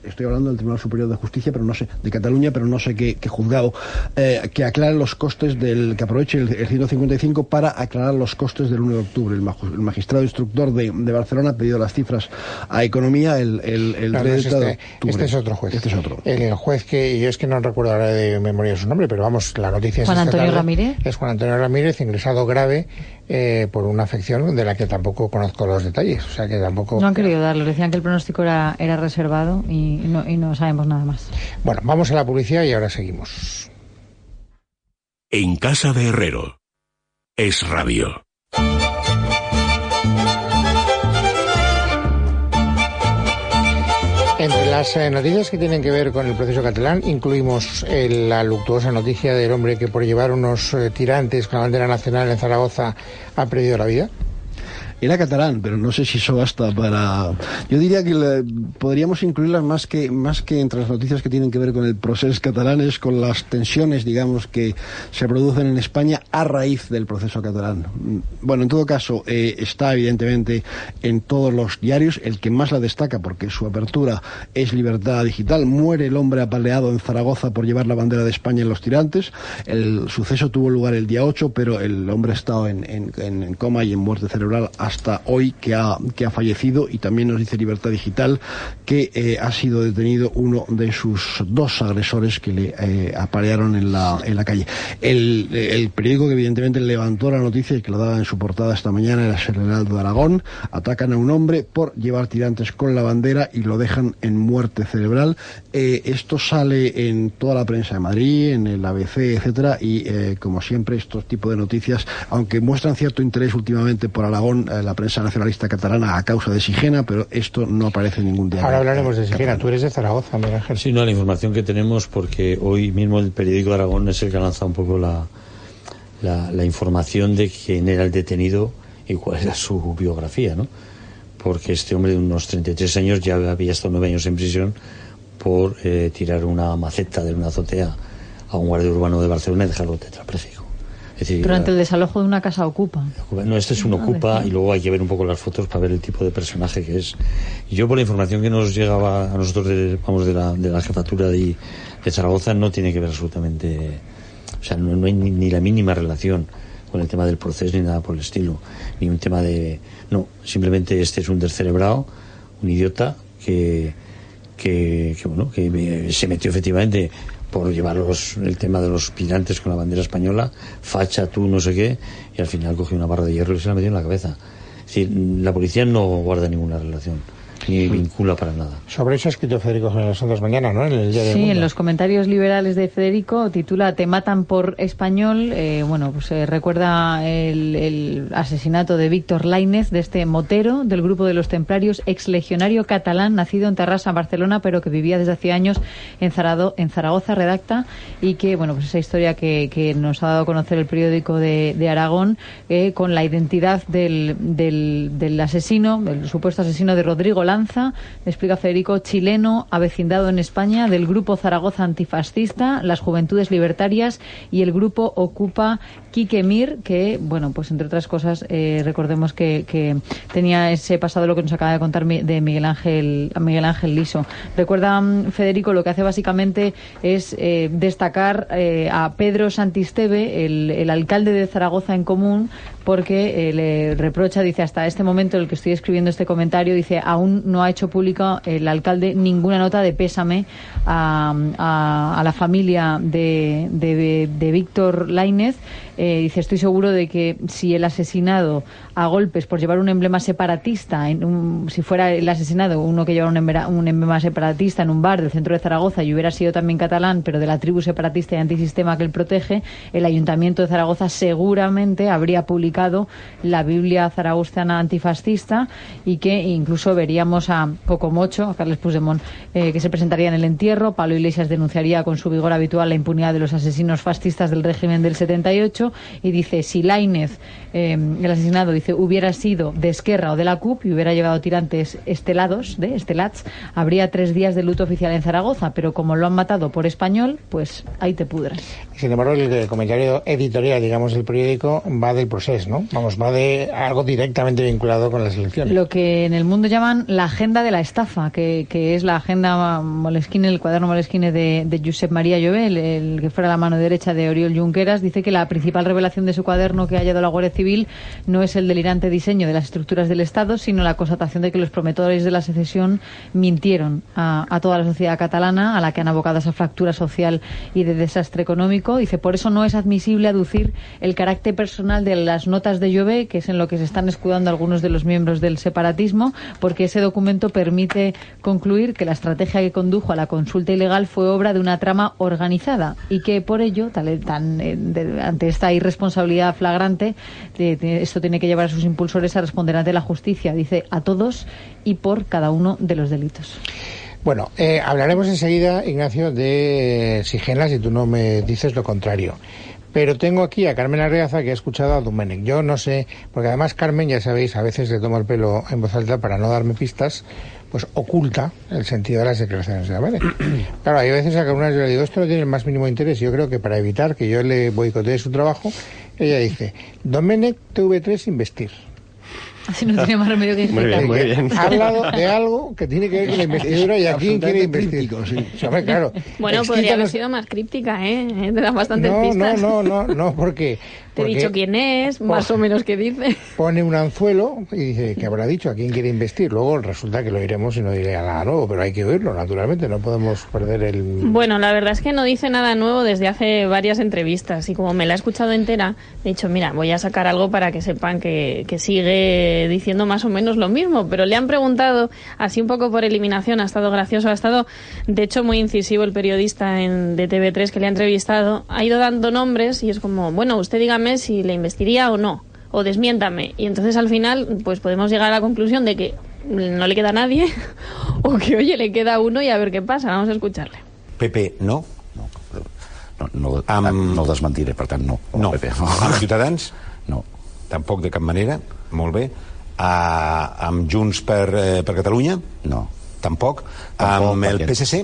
C: estoy hablando del Tribunal Superior de Justicia, pero no sé, de Cataluña, pero no sé qué juzgado, que aclare los costes que aproveche el 155 para aclarar los costes del 1 de octubre. El magistrado instructor de Barcelona ha pedido las cifras a Economía el 30 de octubre.
B: Este es otro juez.
C: Este es otro.
B: El juez que yo es que no recuerdo ahora de memoria su nombre, pero vamos, la noticia es
E: Juan Antonio Ramírez.
B: Es Juan Antonio Ramírez, ingresado grave por una afección de la que tampoco conozco los detalles, o sea que tampoco...
E: No han querido darlo, decían que el pronóstico era reservado y no sabemos nada más.
B: Bueno, vamos a la publicidad y ahora seguimos.
A: En casa de Herrero. Es Radio.
B: Entre las noticias que tienen que ver con el proceso catalán incluimos la luctuosa noticia del hombre que por llevar unos tirantes con la bandera nacional en Zaragoza ha perdido la vida.
C: Era catalán, pero no sé si eso basta para... Yo diría que podríamos incluirlas más que entre las noticias que tienen que ver con el proceso catalán, es con las tensiones, digamos, que se producen en España a raíz del proceso catalán. Bueno, en todo caso, está evidentemente en todos los diarios, el que más la destaca, porque su apertura es Libertad Digital. Muere el hombre apaleado en Zaragoza por llevar la bandera de España en los tirantes. El suceso tuvo lugar el día 8, pero el hombre ha estado en coma y en muerte cerebral hasta hoy que ha fallecido, y también nos dice Libertad Digital que ha sido detenido uno de sus dos agresores que le apalearon en la calle. El periódico que evidentemente levantó la noticia y que lo daba en su portada esta mañana era el Heraldo de Aragón. Atacan a un hombre por llevar tirantes con la bandera y lo dejan en muerte cerebral. Esto sale en toda la prensa de Madrid, en el ABC, etcétera, y como siempre estos tipos de noticias, aunque muestran cierto interés últimamente por Aragón, la prensa nacionalista catalana a causa de Sigena, pero esto no aparece en ningún diario.
B: Ahora hablaremos de Sigena. Tú eres de Zaragoza, Miguel Ángel.
F: Sí, no, la información que tenemos, porque hoy mismo el periódico de Aragón es el que ha lanzado un poco la información de quién era el detenido y cuál era su biografía, ¿no? Porque este hombre de unos 33 años ya había estado 9 años en prisión por tirar una maceta de una azotea a un guardia urbano de Barcelona y dejarlo tetrapléjico. Es decir,
E: durante el desalojo de una casa ocupa.
F: No, este es un ocupa, y luego hay que ver un poco las fotos para ver el tipo de personaje que es. Y yo, por la información que nos llegaba a nosotros de la jefatura de Zaragoza, no tiene que ver absolutamente, o sea, no hay ni la mínima relación con el tema del proceso ni nada por el estilo, ni un tema de, no, simplemente este es un descerebrado, un idiota que se metió efectivamente por llevar el tema de los tirantes con la bandera española, facha, tú, no sé qué, y al final cogió una barra de hierro y se la metió en la cabeza. Es decir, la policía no guarda ninguna relación, ni vincula para nada.
B: Sobre eso ha escrito Federico en las Ondas Mañana, ¿no? En el Diario del Mundo.
E: En los comentarios liberales de Federico titula "Te matan por español". Recuerda el asesinato de Víctor Lainez, de este motero del grupo de los templarios, ex legionario catalán, nacido en Terrassa, Barcelona, pero que vivía desde hace años en Zaragoza, redacta, y que, esa historia que nos ha dado a conocer el periódico de Aragón, con la identidad del asesino, del supuesto asesino de Rodrigo Lanza, explica Federico, chileno, avecindado en España, del grupo Zaragoza antifascista, las Juventudes Libertarias y el grupo Ocupa Quique Mir, que, entre otras cosas, recordemos que tenía ese pasado, lo que nos acaba de contar de Miguel Ángel Liso. Recuerda Federico, lo que hace básicamente es destacar a Pedro Santisteve, el alcalde de Zaragoza en Común, porque le reprocha, dice, hasta este momento en el que estoy escribiendo este comentario, dice, aún no ha hecho pública el alcalde ninguna nota de pésame a la familia de Víctor Lainez. Dice, estoy seguro de que si el asesinado a golpes por llevar un emblema separatista, si fuera el asesinado uno que llevara un emblema separatista en un bar del centro de Zaragoza y hubiera sido también catalán, pero de la tribu separatista y antisistema que él protege, el Ayuntamiento de Zaragoza seguramente habría publicado la Biblia zaragozana antifascista, y que incluso veríamos a Cocomocho, a Carles Puigdemont, que se presentaría en el entierro. Pablo Iglesias denunciaría con su vigor habitual la impunidad de los asesinos fascistas del régimen del 78, y dice, si Lainez, el asesinado, dice, hubiera sido de Esquerra o de la CUP y hubiera llevado tirantes estelats, habría 3 días de luto oficial en Zaragoza, pero como lo han matado por español, pues ahí te pudras.
B: Sin embargo, el comentario editorial, digamos, del periódico va del proceso, elecciones, ¿no? Vamos, va de algo directamente vinculado con las elecciones.
E: Lo que en el mundo llaman la agenda de la estafa, que es la agenda Moleskine, el cuaderno Moleskine de Josep María Llobé, el que fuera la mano derecha de Oriol Junqueras. Dice que la principal revelación de su cuaderno que ha hallado la Guardia Civil no es el delirante diseño de las estructuras del Estado, sino la constatación de que los promotores de la secesión mintieron a toda la sociedad catalana, a la que han abocado esa fractura social y de desastre económico. Dice, por eso no es admisible aducir el carácter personal de las notas de Llobé, que es en lo que se están escudando algunos de los miembros del separatismo, porque ese documento permite concluir que la estrategia que condujo a la consulta ilegal fue obra de una trama organizada y que por ello, ante esta irresponsabilidad flagrante, esto tiene que llevar a sus impulsores a responder ante la justicia, dice, a todos y por cada uno de los delitos.
B: Bueno, hablaremos enseguida, Ignacio, de Sigena, si tú no me dices lo contrario. Pero tengo aquí a Carmen Arreaza, que ha escuchado a Domènech. Yo no sé, porque además Carmen, ya sabéis, a veces le tomo el pelo en voz alta para no darme pistas, pues oculta el sentido de las declaraciones de Domènech. Claro, hay veces a que una yo le digo, esto no tiene el más mínimo interés. Yo creo que para evitar que yo le boicotee su trabajo, ella dice, Domènech TV3 investir.
E: Así no tiene más remedio que explicar.
D: Muy bien.
B: Ha hablado de algo que tiene que ver con la investidura y a quién quiere investir. Sí, hombre, claro.
I: Bueno, podría haber sido más críptica, ¿eh? Te dan bastantes pistas.
B: No, porque
I: te he dicho quién es, más o menos qué dice.
B: Pone un anzuelo y dice que habrá dicho a quién quiere investir. Luego resulta que lo oiremos y no diré nada nuevo, pero hay que oírlo, naturalmente. No podemos perder el...
I: Bueno, la verdad es que no dice nada nuevo desde hace varias entrevistas y como me la he escuchado entera, he dicho, mira, voy a sacar algo para que sepan que sigue diciendo más o menos lo mismo, pero le han preguntado así un poco por eliminación, ha estado gracioso, ha estado de hecho muy incisivo el periodista de TV3 que le ha entrevistado, ha ido dando nombres y es como, bueno, usted dígame si le investiría o no, o desmiéntame, y entonces al final pues podemos llegar a la conclusión de que no le queda a nadie o que oye, le queda uno y a ver qué pasa, vamos a escucharle.
J: PP, no?
G: No desmentiré, per tant, no.
J: No.
G: PP.
J: Amb Ciutadans?
G: No.
J: Tampoc de cap manera? Molt bé. Amb Junts per Catalunya?
G: No.
J: Tampoc. Amb el PSC?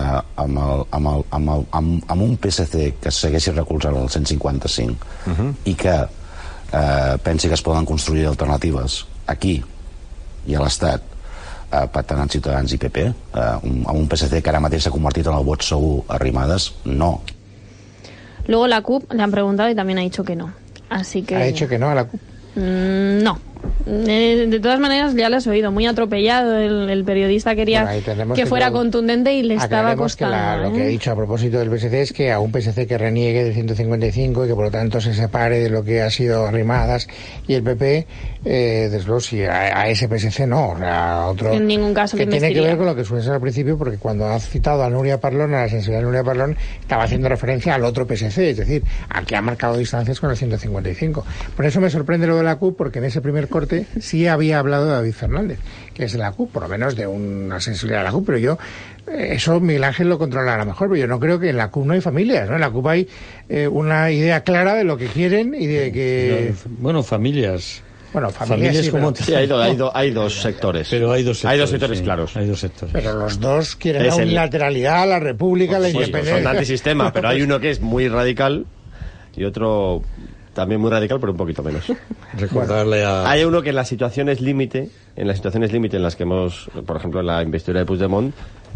G: Amb un PSC que segueixi recolzant el 155 i que pensi que es poden construir alternatives aquí i a l'Estat pactant amb Ciutadans i PP, amb un PSC que ara mateix s'ha convertit en el vot segur a Arrimadas, no.
I: Luego la CUP le han preguntado y también ha dicho que no. Así que...
B: ¿Ha dicho que no a la CUP?
I: No. De todas maneras ya lo has oído muy atropellado, el periodista quería que fuera contundente y le estaba costando.
B: Lo que ha dicho a propósito del PSC es que a un PSC que reniegue del 155 y que por lo tanto se separe de lo que ha sido Arrimadas y el PP, desde luego si a ese PSC no, o sea, a otro
I: en ningún caso
B: que
I: le
B: tiene
I: investiría.
B: que ver con lo que suele ser al principio, porque cuando ha citado a Núria Parlon, a la sensibilidad de Núria Parlon, estaba haciendo referencia al otro PSC, es decir, al que ha marcado distancias con el 155. Por eso me sorprende lo de la CUP, porque en ese primer corte sí había hablado de David Fernández, que es de la CUP, por lo menos de una sensibilidad de la CUP, pero yo, eso Miguel Ángel lo controlará mejor, pero yo no creo que en la CUP no hay familias, ¿no? En la CUP hay una idea clara de lo que quieren y de que...
F: Bueno, familias...
B: Bueno, familias sí,
F: como...
D: Sí, hay dos sectores.
F: Pero hay dos sectores,
D: sí, claros.
F: Hay dos sectores.
B: Pero los dos quieren la unilateralidad, la república, la independencia.
D: Son antisistema, pero hay uno que es muy radical y otro... también muy radical, pero un poquito menos.
F: Recordarle a...
D: Hay uno que en las situaciones límite, en las que hemos, por ejemplo, en la investidura de Puigdemont,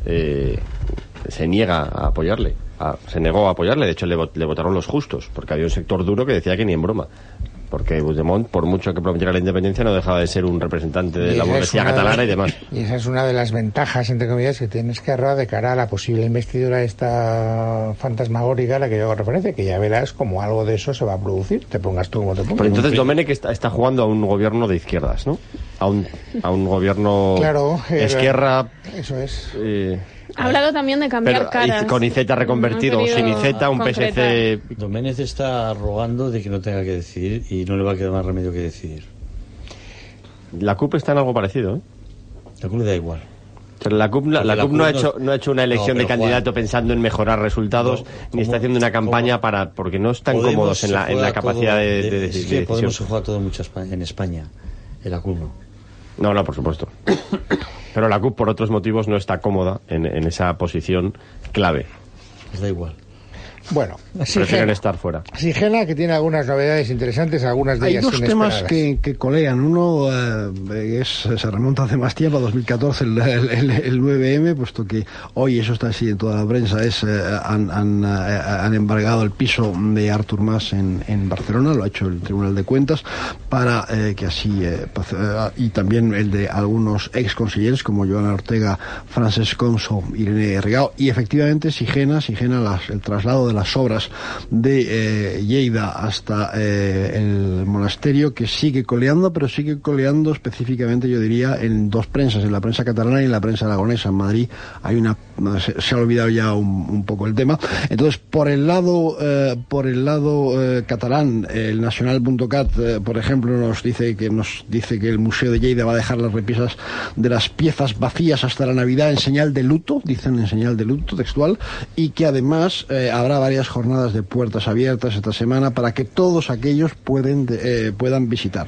D: se niega a apoyarle. Se negó a apoyarle, de hecho le votaron los justos, porque había un sector duro que decía que ni en broma. Porque Puigdemont, por mucho que prometiera la independencia, no dejaba de ser un representante de la burguesía catalana y demás.
B: Y esa es una de las ventajas, entre comillas, que tiene Esquerra de cara a la posible investidura esta fantasmagórica a la que yo hago referencia, que ya verás como algo de eso se va a producir, te pongas tú como te pongas.
D: Pero entonces Domènech está jugando a un gobierno de izquierdas, ¿no? A un gobierno...
B: Claro,
D: Esquerra...
B: Eso es...
I: Ha hablado también de cambiar caras.
D: Con Iceta reconvertido o sin Iceta, un PSC...
F: Domènech está rogando de que no tenga que decidir y no le va a quedar más remedio que decidir.
D: La CUP está en algo parecido, ¿eh?
F: La CUP le da igual.
D: Pero la CUP no ha hecho una elección de candidato pensando en mejorar resultados, ni está haciendo una campaña porque no están cómodos en la capacidad de decisión.
F: Podemos se juega todo mucho en España, en la CUP no.
D: No, por supuesto. Pero la CUP, por otros motivos, no está cómoda en esa posición clave.
F: Les da igual.
B: Bueno,
D: prefieren estar fuera.
B: Sigena, que tiene algunas novedades interesantes, algunas de ellas inesperadas.
C: Hay dos temas que colean. Uno se remonta hace más tiempo, a 2014, el 9M, puesto que hoy, eso está así en toda la prensa, han embargado el piso de Artur Mas en Barcelona, lo ha hecho el Tribunal de Cuentas, para que así, y también el de algunos ex consejeros como Joana Ortega, Francesc Homs o Irene Rigau, y efectivamente Sigena, el traslado de las obras de Lleida hasta el monasterio, que sigue coleando, pero sigue coleando específicamente, yo diría, en dos prensas, en la prensa catalana y en la prensa aragonesa. En Madrid se ha olvidado ya un poco el tema. Entonces, por el lado catalán, el Nacional.cat, por ejemplo, nos dice que el Museo de Lleida va a dejar las repisas de las piezas vacías hasta la Navidad en señal de luto, dicen en señal de luto textual, y que además habrá varias jornadas de puertas abiertas esta semana para que todos aquellos puedan visitar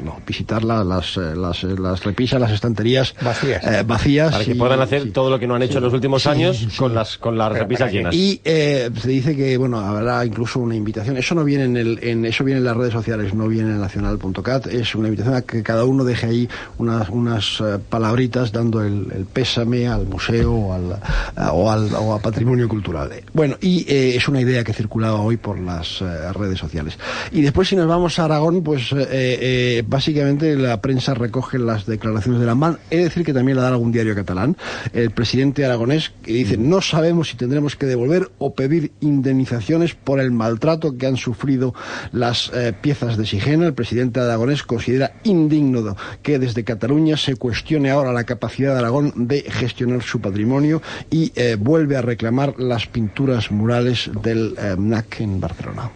C: las repisas, las estanterías vacías,
D: para que puedan hacer todo lo que no han hecho en los últimos años con las repisas llenas.
C: Y se dice que habrá incluso una invitación. Eso no viene eso viene en las redes sociales, no viene en Nacional.cat. Es una invitación a que cada uno deje ahí unas palabritas dando el pésame al museo o a patrimonio cultural. Bueno, y es una idea que circulaba hoy por las redes sociales. Y después, si nos vamos a Aragón, pues básicamente la prensa recoge las declaraciones de Lambán. He de decir que también la da algún diario catalán. El presidente aragonés, que dice: no sabemos si tendremos que devolver o pedir indemnizaciones por el maltrato que han sufrido las piezas de Sigena. El presidente aragonés considera indigno que desde Cataluña se cuestione ahora la capacidad de Aragón de gestionar su patrimonio, y vuelve a reclamar las pinturas murales del MNAC en Barcelona.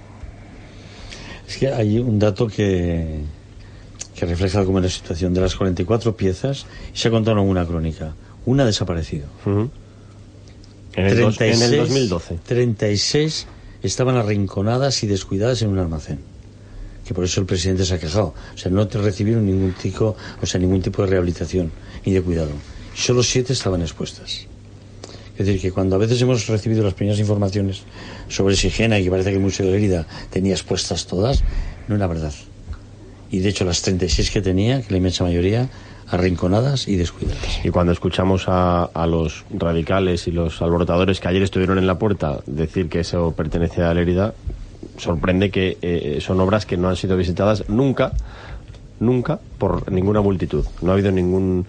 F: Es que hay un dato que refleja cómo es la situación de las 44 piezas, y se ha contado en una crónica. Una ha desaparecido.
D: En el 2012.
F: 36 estaban arrinconadas y descuidadas en un almacén. Que por eso el presidente se ha quejado. O sea, no recibieron ningún tipo de rehabilitación ni de cuidado. Y solo 7 estaban expuestas. Es decir, que cuando a veces hemos recibido las primeras informaciones sobre Sigena y que parece que el Museo de Lérida tenía expuestas todas, no era verdad. Y de hecho las 36 que tenía, que la inmensa mayoría, arrinconadas y descuidadas.
D: Y cuando escuchamos a los radicales y los alborotadores que ayer estuvieron en la puerta decir que eso pertenece a Lérida, sorprende que son obras que no han sido visitadas nunca por ninguna multitud. No ha habido ningún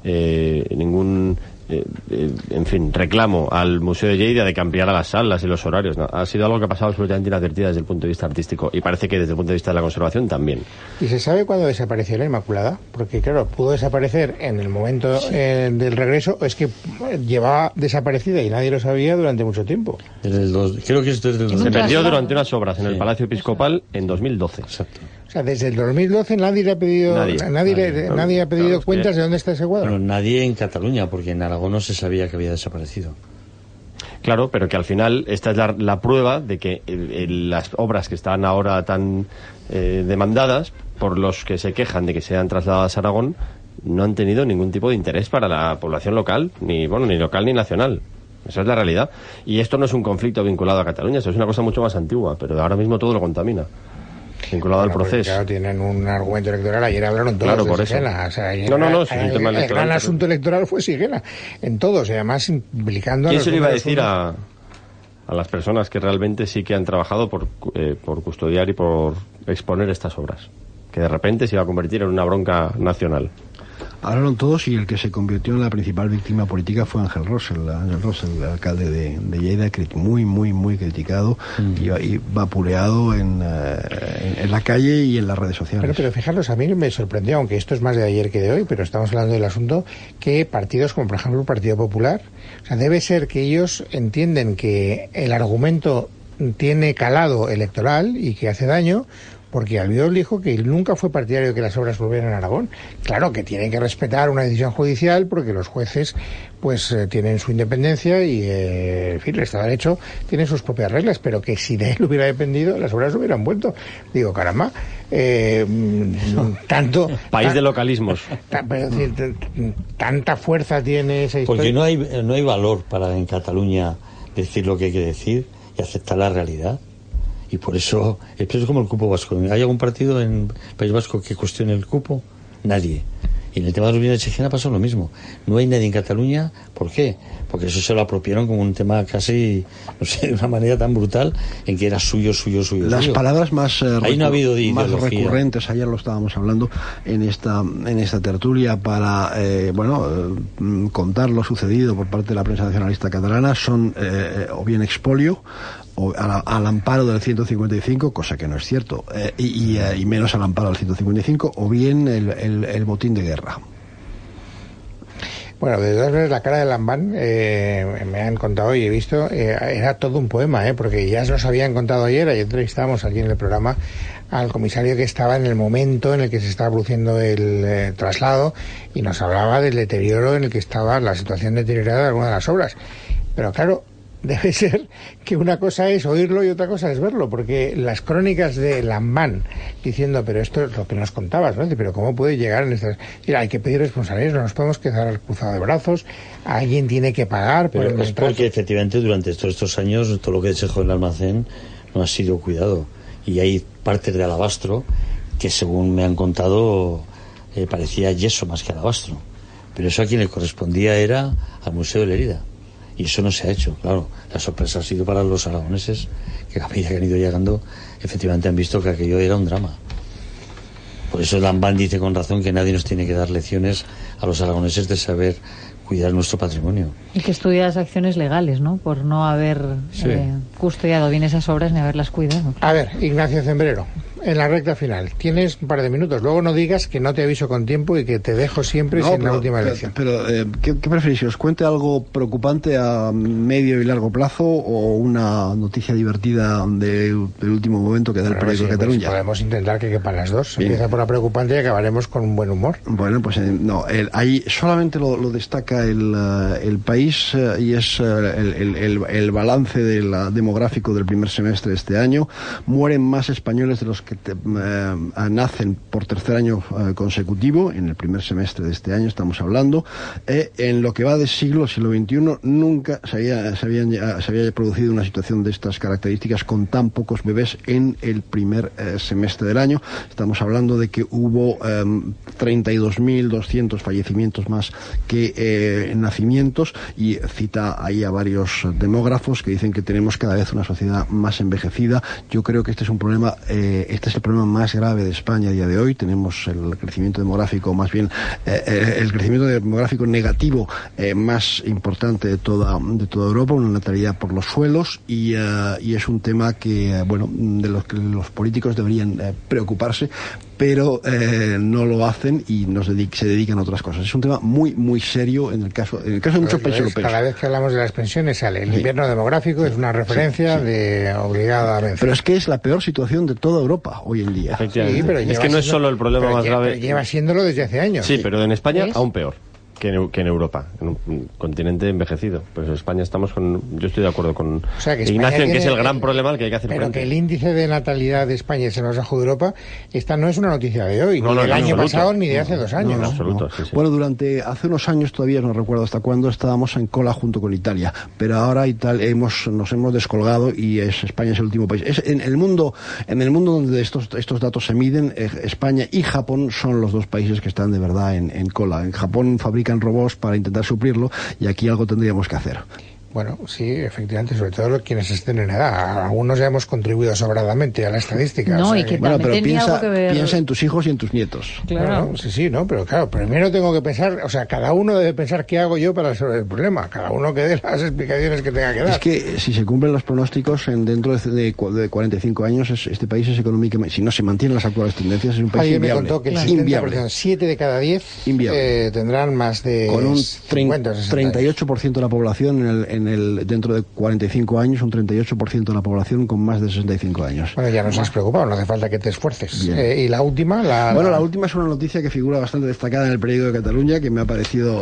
D: reclamo al Museo de Lleida de que ampliara las salas y los horarios. No, ha sido algo que ha pasado absolutamente inadvertida desde el punto de vista artístico, y parece que desde el punto de vista de la conservación también.
B: ¿Y se sabe cuándo desapareció la Inmaculada? Porque claro, pudo desaparecer en el momento del regreso, o es que llevaba desaparecida y nadie lo sabía durante mucho tiempo.
F: Creo que es desde el 2012.
D: Se perdió durante unas obras en el Palacio Episcopal en 2012.
F: Exacto.
B: O sea, desde el 2012 nadie le ha pedido, nadie ha pedido cuentas de dónde está ese cuadro.
F: Bueno, nadie en Cataluña, porque en Aragón no se sabía que había desaparecido.
D: Claro, pero que al final esta es la prueba de que las obras que están ahora tan demandadas, por los que se quejan de que sean trasladadas a Aragón, no han tenido ningún tipo de interés para la población local, ni local ni nacional. Esa es la realidad. Y esto no es un conflicto vinculado a Cataluña, esto es una cosa mucho más antigua, pero ahora mismo todo lo contamina. Vinculado al proceso.
B: Claro, tienen un argumento electoral. Ayer hablaron todos de Sigena. O sea,
D: es un tema electoral.
B: El gran asunto electoral fue Sigena. En todos, y además implicando a los...
D: ¿Quién se le iba a decir a las personas que realmente sí que han trabajado por custodiar y por exponer estas obras? Que de repente se iba a convertir en una bronca nacional.
C: Hablaron todos, y el que se convirtió en la principal víctima política fue Ángel Rosell, el alcalde de Lleida, muy criticado y vapuleado en la calle y en las redes sociales.
B: Pero fijaros, a mí me sorprendió, aunque esto es más de ayer que de hoy, pero estamos hablando del asunto, que partidos como por ejemplo el Partido Popular, o sea, debe ser que ellos entienden que el argumento tiene calado electoral y que hace daño, porque Albiol dijo que nunca fue partidario de que las obras volvieran a Aragón. Claro que tienen que respetar una decisión judicial, porque los jueces pues tienen su independencia y en fin, el Estado de Derecho tiene sus propias reglas, pero que si de él hubiera dependido, las obras hubieran vuelto. Digo, caramba, tanto...
D: País de localismos.
B: Tanta fuerza tiene esa historia.
F: Porque no hay valor para en Cataluña decir lo que hay que decir, y aceptar la realidad. Y por eso es como el cupo vasco. ¿Hay algún partido en el País Vasco que cuestione el cupo? Nadie. Y en el tema de los bienes de Chechenia pasó lo mismo. No hay nadie en Cataluña. ¿Por qué? Porque eso se lo apropiaron como un tema casi, no sé, de una manera tan brutal en que era suyo.
C: Las palabras más,
F: ahí no ha habido
C: más recurrentes, ayer lo estábamos hablando en esta tertulia para contar lo sucedido por parte de la prensa nacionalista catalana, son o bien expolio, o al amparo del 155, cosa que no es cierto, y menos al amparo del 155, o bien el botín de guerra.
B: Bueno, de todas maneras, la cara de Lambán, me han contado y he visto, era todo un poema, porque ya nos habían contado ayer entrevistábamos aquí en el programa al comisario que estaba en el momento en el que se estaba produciendo el traslado, y nos hablaba del deterioro en el que estaba, la situación deteriorada de algunas de las obras. Pero claro, debe ser que una cosa es oírlo y otra cosa es verlo, porque las crónicas de Lambán diciendo, pero esto es lo que nos contabas, ¿no? Pero ¿cómo puede llegar en estas? Mira, hay que pedir responsabilidades, no nos podemos quedar cruzados de brazos, alguien tiene que pagar.
F: Pero es porque efectivamente durante todos estos años todo lo que se dejó en el almacén no ha sido cuidado, y hay partes de alabastro que, según me han contado, parecía yeso más que alabastro, pero eso a quien le correspondía era al Museo de Lérida. Y eso no se ha hecho, claro. La sorpresa ha sido para los aragoneses, que a medida que han ido llegando, efectivamente han visto que aquello era un drama. Por eso Lambán dice con razón que nadie nos tiene que dar lecciones a los aragoneses de saber cuidar nuestro patrimonio.
E: Y que estudia las acciones legales, ¿no? Por no haber custodiado bien esas obras ni haberlas cuidado.
B: A ver, Ignacio Cembrero, en la recta final, tienes un par de minutos. Luego no digas que no te aviso con tiempo y que te dejo siempre sin la última elección.
C: Pero ¿qué preferís? ¿Os cuente algo preocupante a medio y largo plazo o una noticia divertida del último momento que da el periódico de Cataluña?
B: Pues podemos intentar que quepan las dos. Bien. Empieza por la preocupante y acabaremos con un buen humor.
C: Bueno, pues no. Ahí solamente lo destaca el País y es el balance demográfico del primer semestre de este año. Mueren más españoles de los que nacen por tercer año consecutivo. En el primer semestre de este año estamos hablando. En lo que va de siglo XXI, nunca se había producido una situación de estas características con tan pocos bebés en el primer semestre del año. Estamos hablando de que hubo 32.200 fallecimientos más que nacimientos, y cita ahí a varios demógrafos que dicen que tenemos cada vez una sociedad más envejecida. Yo creo que este es un problema, este es el problema más grave de España a día de hoy. Tenemos el crecimiento demográfico, más bien el crecimiento demográfico negativo más importante de toda Europa, una natalidad por los suelos, y es un tema que de los que los políticos deberían preocuparse, pero no lo hacen y se dedican a otras cosas. Es un tema muy muy serio en el caso de muchos países europeos.
B: Cada vez que hablamos de las pensiones sale el invierno demográfico, es una referencia de obligada a vencer.
C: Pero es que es la peor situación de toda Europa hoy en día.
D: Sí, pero es que no es solo el problema más grave.
B: Lleva siéndolo desde hace años.
D: Sí, pero en España aún peor que en Europa, en un continente envejecido. Pues en España estamos yo estoy de acuerdo con Ignacio en que es el gran problema al que hay que hacer frente.
B: Pero que el índice de natalidad de España es el más bajo de Europa, esta no es una noticia de hoy, ni del año pasado, ni de hace 2 años.
D: En absoluto, sí.
C: Bueno, hace unos años, todavía no recuerdo hasta cuándo, estábamos en cola junto con Italia, pero ahora nos hemos descolgado y España es el último país. En el mundo donde estos datos se miden, España y Japón son los dos países que están de verdad en cola. En Japón fabrican robots para intentar suplirlo, y aquí algo tendríamos que hacer.
B: Bueno, sí, efectivamente, sobre todo quienes estén en edad. Algunos ya hemos contribuido sobradamente a la estadística.
E: No, y que
C: pero piensa en tus hijos y en tus nietos.
E: Claro.
B: Sí, pero claro, primero tengo que pensar, cada uno debe pensar qué hago yo para resolver el problema. Cada uno que dé las explicaciones que tenga que dar.
C: Es que si se cumplen los pronósticos, dentro de 45 años, este país es económicamente, si no se mantienen las actuales tendencias, es un país inviable.
B: Alguien me contó que el 70%, 7 de cada 10 tendrán más de
C: con un
B: 50 o 60
C: 38% de la población dentro de 45 años, un 38% de la población con más de 65 años.
B: Bueno, ya nos has preocupado, no hace falta que te esfuerces. Y la última... La
C: última es una noticia que figura bastante destacada en el periódico de Cataluña, que me ha parecido...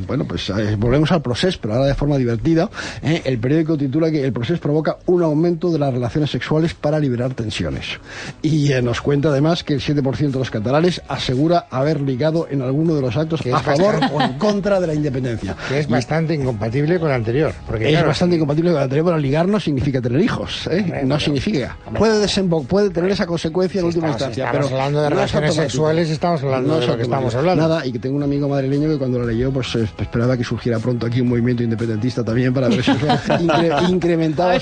C: volvemos al Procés, pero ahora de forma divertida. El periódico titula que el Procés provoca un aumento de las relaciones sexuales para liberar tensiones. Y nos cuenta además que el 7% de los catalanes asegura haber ligado en alguno de los actos a favor o en contra de la independencia.
B: Que es bastante incompatible con el anterior. Porque,
C: es
B: claro,
C: bastante incompatible con la teoría, pero ligar no significa tener hijos, ¿eh?
B: Hombre,
C: No
B: pero,
C: significa.
B: hombre,
C: Puede tener esa consecuencia en última instancia.
B: Estamos
C: Pero
B: hablando de
C: no es
B: relaciones
C: automático.
B: sexuales, estamos hablando
C: No
B: de
C: es
B: lo que
C: automático.
B: estamos hablando.
C: Nada, y que tengo un amigo madrileño que cuando lo leyó, pues esperaba que surgiera pronto aquí un movimiento independentista también para ver si incrementaba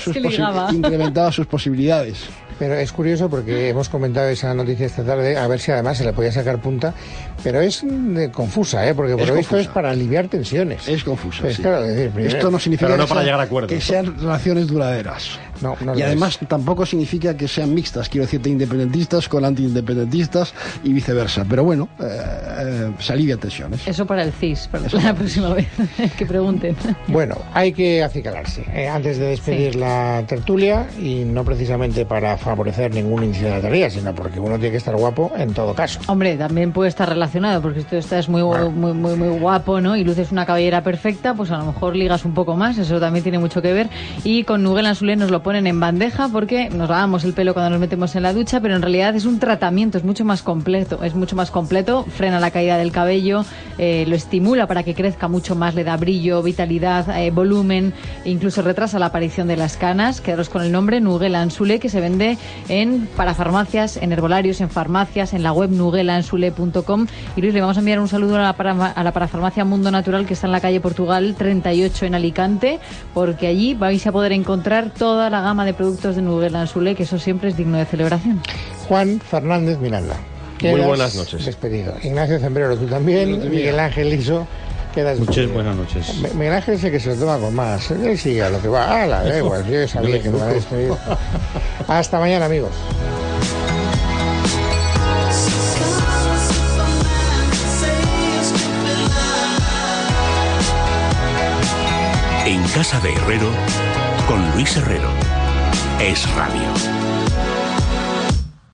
C: sus posibilidades.
B: Pero es curioso porque hemos comentado esa noticia esta tarde, a ver si además se le podía sacar punta, pero es confusa, porque por lo visto es para aliviar tensiones.
C: Es confusa,
B: Pues,
C: sí.
B: claro, es decir, primero,
C: esto no significa
D: pero no para llegar a acuerdos.
C: que sean relaciones duraderas.
B: No
C: y además tampoco significa que sean mixtas, quiero decirte, independentistas con antiindependentistas y viceversa. Pero bueno, se alivian tensiones.
E: Eso para el CIS, para la próxima vez que pregunten.
B: Bueno, hay que acicalarse antes de despedir la tertulia, y no precisamente para favorecer ningún índice de natalidad, sino porque uno tiene que estar guapo en todo caso.
E: Hombre, también puede estar relacionado, porque si tú estás muy guapo, ¿no? Y luces una cabellera perfecta, pues a lo mejor ligas un poco más, eso también tiene mucho que ver. Y con Nugel Anzulé nos lo ponen en bandeja porque nos lavamos el pelo cuando nos metemos en la ducha, pero en realidad es un tratamiento, es mucho más completo, frena la caída del cabello, lo estimula para que crezca mucho más, le da brillo, vitalidad, volumen, incluso retrasa la aparición de las canas. Quedaros con el nombre Nugel Anzulé, que se vende en parafarmacias, en herbolarios, en farmacias, en la web nugelanzulé.com. Y Luis, le vamos a enviar un saludo a la parafarmacia Mundo Natural, que está en la calle Portugal 38 en Alicante, porque allí vais a poder encontrar toda la gama de productos de Nugel Anzulé, que eso siempre es digno de celebración.
B: Juan Fernández Miranda,
D: muy buenas noches.
B: Despedido. Ignacio Zembrero, tú también. Miguel Ángel Liso, quedas
F: muchas buenas noches.
B: Miguel Ángel sé que se lo toma con más. Él sigue a lo que va. Da igual, yo sabía que me iba a despedir. Hasta mañana, amigos.
A: En casa de Herrero, con Luis Herrero. Es Radio.